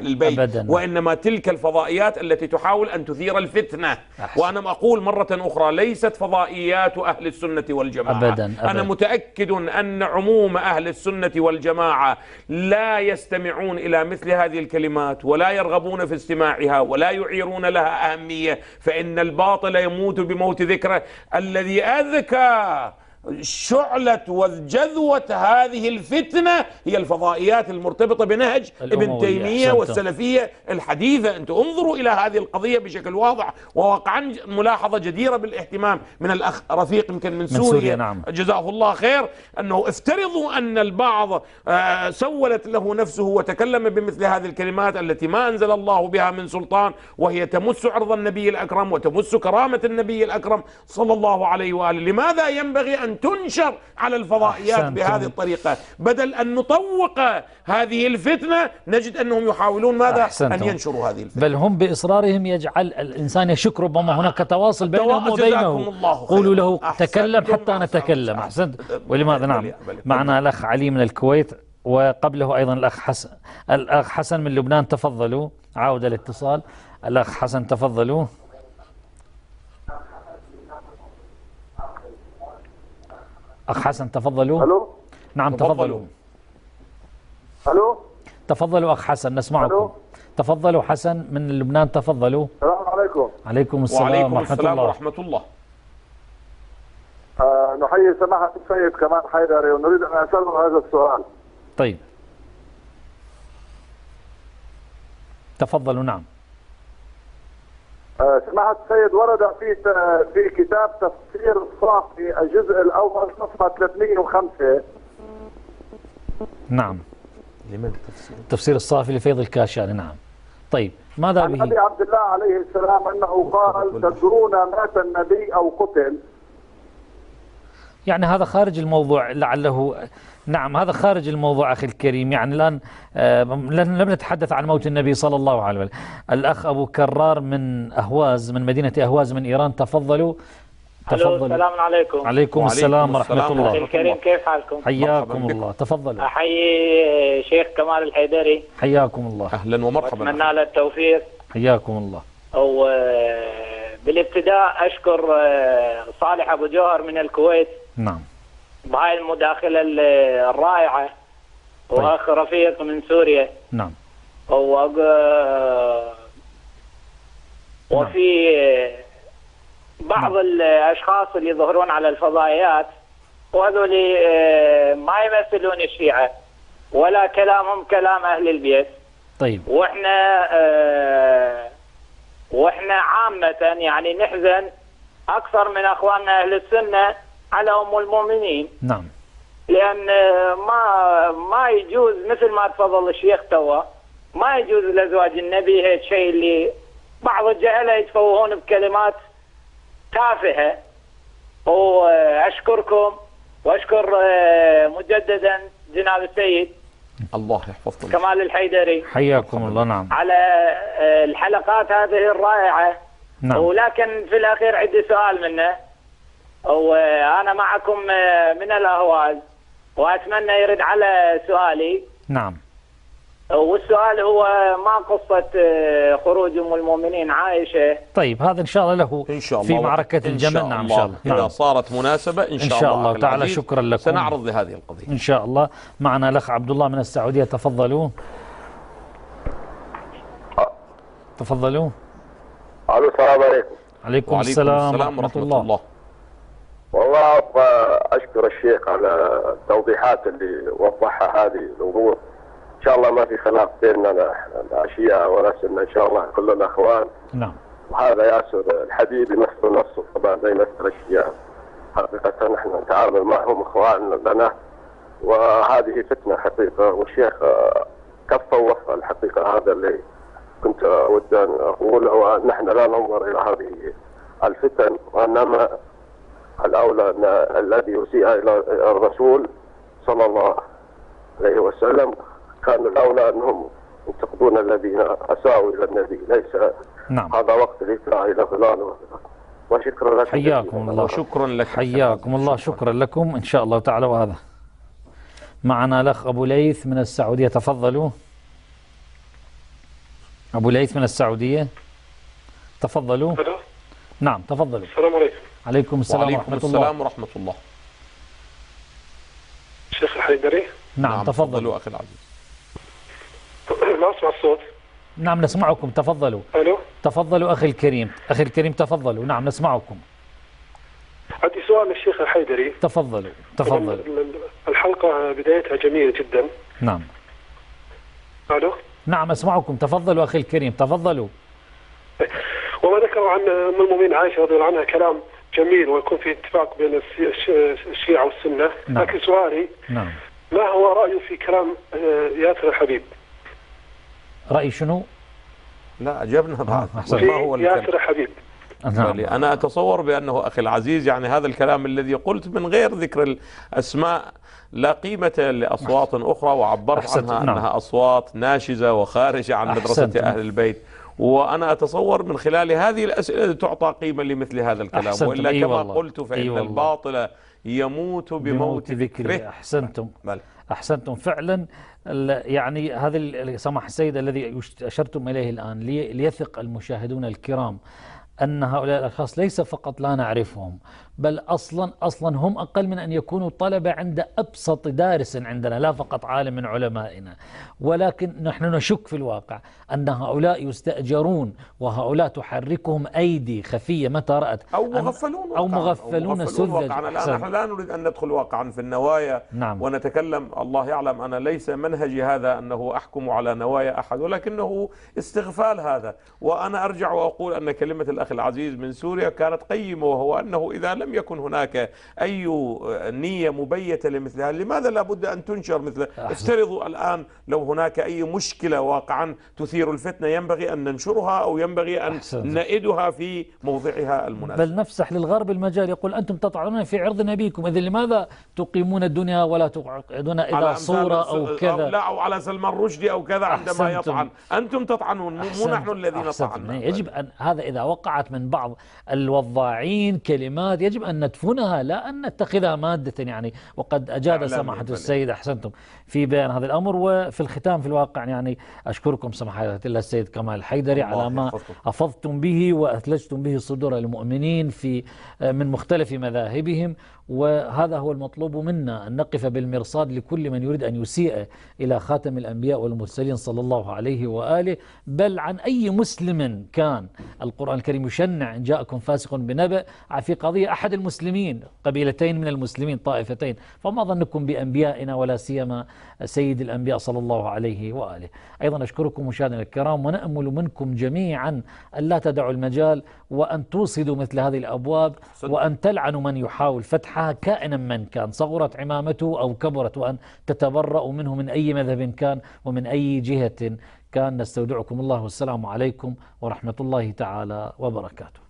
أبدا. وإنما تلك الفضائيات التي تحاول أن تثير الفتنة. وأنا أقول مرة أخرى ليست فضائيات أهل السنة والجماعة أبدا. أنا متأكد أن عموم أهل السنة والجماعة لا يستمعون إلى مثل هذه الكلمات ولا يرغبون في استماعها ولا يعيرون لها أهمية، فإن الباطل يموت بموت ذكره. الذي أذكى شعلة وجذوة هذه الفتنة هي الفضائيات المرتبطة بنهج ابن تيمية والسلفية الحديثة. أنتم انظروا إلى هذه القضية بشكل واضح. وواقعا ملاحظة جديرة بالاهتمام من الأخ رفيق يمكن من سوريا نعم. جزاه الله خير، أنه افترضوا أن البعض سولت له نفسه وتكلم بمثل هذه الكلمات التي ما أنزل الله بها من سلطان، وهي تمس عرض النبي الأكرم وتمس كرامة النبي الأكرم صلى الله عليه وآله. لماذا ينبغي أن تنشر على الفضائيات بهذه الطريقة؟ بدل أن نطوق هذه الفتنة نجد أنهم يحاولون ماذا؟ أن ينشروا هذه الفتنة. بل هم بإصرارهم يجعل الإنسان يشك، ربما هناك تواصل بينهم وبينه. قولوا له تكلم حتى نتكلم. أحسنت. ولماذا؟ نعم. معنا الأخ علي من الكويت، وقبله أيضا الأخ حسن من لبنان. تفضلوا. عاود الاتصال. الأخ حسن تفضلوا. أخ حسن تفضلوا. ألو. نعم تفضلوا. ألو. تفضلوا أخ حسن نسمعكم. ألو. تفضلوا حسن من لبنان تفضلوا. السلام عليكم. عليكم السلام وعليكم ورحمة السلام الله. ورحمة الله. نحيي سماحة السيد كمال حيدري ونريد أن أسأله هذا السؤال. طيب تفضلوا. نعم. سماحة السيد ورد في كتاب تفسير الصافي الجزء الأول صفحة 305. نعم. لمن تفسير الصافي لفيض الكاشاني. نعم. طيب ماذا به؟ أبي عبد الله عليه السلام أنه قال تدرون مات النبي أو قتل. يعني هذا خارج الموضوع لعله. نعم هذا خارج الموضوع أخي الكريم. يعني لم نتحدث عن موت النبي صلى الله عليه وسلم. الأخ أبو كرار من أهواز، من مدينة أهواز من إيران. تفضلوا. السلام عليكم. عليكم السلام ورحمة الله. أخي الكريم كيف حالكم؟ حياكم الله. تفضلوا. أحيي شيخ كمال الحيدري. حياكم الله. أهلا ومرحبا. أتمنى له التوفيق. حياكم الله. بالابتداء أشكر صالح أبو جوهر من الكويت. نعم. بهاي المداخلة الرائعة. طيب. وأخ رفيق من سوريا. نعم. وفي بعض الأشخاص اللي يظهرون على الفضائيات وهذول ما يمثلون الشيعة ولا كلامهم كلام أهل البيت. طيب. وإحنا عامة يعني نحزن أكثر من أخواننا أهل السنة على أم المؤمنين. نعم. لأن ما يجوز مثل ما تفضل الشيخ توا، ما يجوز لأزواج النبي هيك شيء اللي بعض الجهلة يتفوهون بكلمات تافهة. وأشكركم وأشكر مجددا جناب السيد الله يحفظكم كمال الحيدري. حياكم الله. نعم. على الحلقات هذه الرائعة. نعم. ولكن في الأخير عندي سؤال منه. وأنا معكم من الأهواز وأتمنى يرد على سؤالي. نعم. والسؤال هو ما قصة خروج أم المؤمنين عائشة؟ طيب هذا إن شاء الله له إن شاء في الله معركة الجمل. نعم إن شاء الله. إذا صارت مناسبة إن شاء الله تعالى. شكرا لكم. سنعرض لهذه القضية إن شاء الله. معنا الأخ عبد الله من السعودية. تفضلوا. تفضلوا. الو السلام عليكم. عليكم السلام ورحمة الله. والله اشكر الشيخ على التوضيحات اللي وضحها هذه الامور. ان شاء الله ما في خلاف بيننا لا شيعة ولا سنة، ان شاء الله كلنا اخوان. نعم. وهذا ياسر الحبيب يمثل نفسه طبعا زي مثل الشيعة. حقيقة نحن نتعامل معهم اخوان لنا، وهذه فتنة حقيقة. والشيخ كفى ووفى الحقيقة. هذا اللي كنت أود أن أقوله. نحن لا ننظر إلى هذه الفتن، وإنما الأولى أن الذي يسيء إلى الرسول صلى الله عليه وسلم كان الأولى أنهم ينتقدون الذين أساءوا إلى النبي. ليس نعم. هذا وقت الإساءة إلى فلان. وشكرا لكم. حياكم الله. شكرا لك. حياكم الله. شكرا لكم إن شاء الله تعالى. وهذا معنا الأخ أبو ليث من السعودية. تفضلوا. أبو العيث من السعودية، تفضلوا. ألو. نعم تفضلوا. السلام عليكم. عليكم السلام وعليكم ورحمة الله. السلام ورحمة الله. الشيخ الحيدري. نعم تفضلوا أخي العزيز. ما أسمع الصوت. نعم نسمعكم، تفضلوا. ألو. تفضلوا أخي الكريم، أخي الكريم تفضلوا. نعم نسمعكم. عندي سؤال للشيخ الحيدري. تفضلوا تفضلوا. الحلقة بدايتها جميلة جدا. نعم. ألو. نعم أسمعكم، تفضلوا أخي الكريم تفضلوا. وما ذكروا عن أم المؤمنين عائشة رضي الله عنها كلام جميل، ويكون في اتفاق بين الشيعة والسنة. نعم. لكن سؤالي نعم. ما هو رأيه في كلام ياسر الحبيب؟ رأي شنو؟ لا أجبنا بعد. ما هو ياسر الحبيب؟ نعم. أنا أتصور بأنه أخي العزيز يعني هذا الكلام الذي قلت من غير ذكر الأسماء لا قيمة لأصوات أخرى، وعبرت عنها أنها أصوات ناشزة وخارجة عن مدرسة أهل البيت، وأنا أتصور من خلال هذه الأسئلة تعطى قيمة لمثل هذا الكلام، وإلا كما قلت فإن الباطل يموت بموت ذكره. أحسنتم. أحسنتم فعلا. يعني هذا سماحة السيد الذي أشرتم إليه الآن ليثق المشاهدون الكرام أن هؤلاء الأشخاص ليس فقط لا نعرفهم، بل أصلا هم أقل من أن يكونوا طلبة عند أبسط دارس عندنا، لا فقط عالم من علمائنا، ولكن نحن نشك في الواقع أن هؤلاء يستأجرون، وهؤلاء تحركهم أيدي خفية متى رأت أو مغفلون سذج. نحن لا نريد أن ندخل واقعا في النوايا. نعم. ونتكلم، الله يعلم أنا ليس منهجي هذا أنه أحكم على نوايا أحد، ولكنه استغفال هذا. وأنا أرجع وأقول أن كلمة الأخ العزيز من سوريا كانت قيمة، وهو أنه إذا لم يكن هناك أي نية مبيتة لمثل هذا لماذا لابد أن تنشر مثل؟ افترضوا الآن لو هناك أي مشكلة واقعا تثير الفتنة ينبغي أن ننشرها أو ينبغي أن نئدها في موضعها المناسب. بل نفسح للغرب المجال، يقول أنتم تطعنون في عرض نبيكم، إذن لماذا تقيمون الدنيا ولا تقعدون إذا صورة أو كذا، لا أو على سلمان رشدي أو كذا عندما يطعن أنتم تطعنون، مو نحن الذين طعنا. يجب أن هذا إذا وقعت من بعض الوضاعين كلمات يجب أن ندفنها، لا أن نتخذها مادة يعني. وقد أجاد سماحة السيد أحسنتم في بيان هذا الأمر. وفي الختام في الواقع يعني أشكركم سماحة الله السيد كمال الحيدري على ما أفضتم به وأثلجتم به صدور المؤمنين في من مختلف مذاهبهم، وهذا هو المطلوب منا، أن نقف بالمرصاد لكل من يريد أن يسيء إلى خاتم الأنبياء والمرسلين صلى الله عليه وآله، بل عن أي مسلم كان. القرآن الكريم يشنع إن جاءكم فاسق بنبأ في قضية أحد المسلمين، قبيلتين من المسلمين، طائفتين، فما ظنكم بأنبيائنا ولا سيما سيد الأنبياء صلى الله عليه وآله. أيضا أشكركم مشاهدينا الكرام، ونأمل منكم جميعا أن لا تدعوا المجال وأن توصدوا مثل هذه الأبواب، وأن تلعنوا من يحاول فتحها كائنا من كان، صغرت عمامته أو كبرت، وأن تتبرأوا منه من أي مذهب كان ومن أي جهة كان. نستودعكم الله والسلام عليكم ورحمة الله تعالى وبركاته.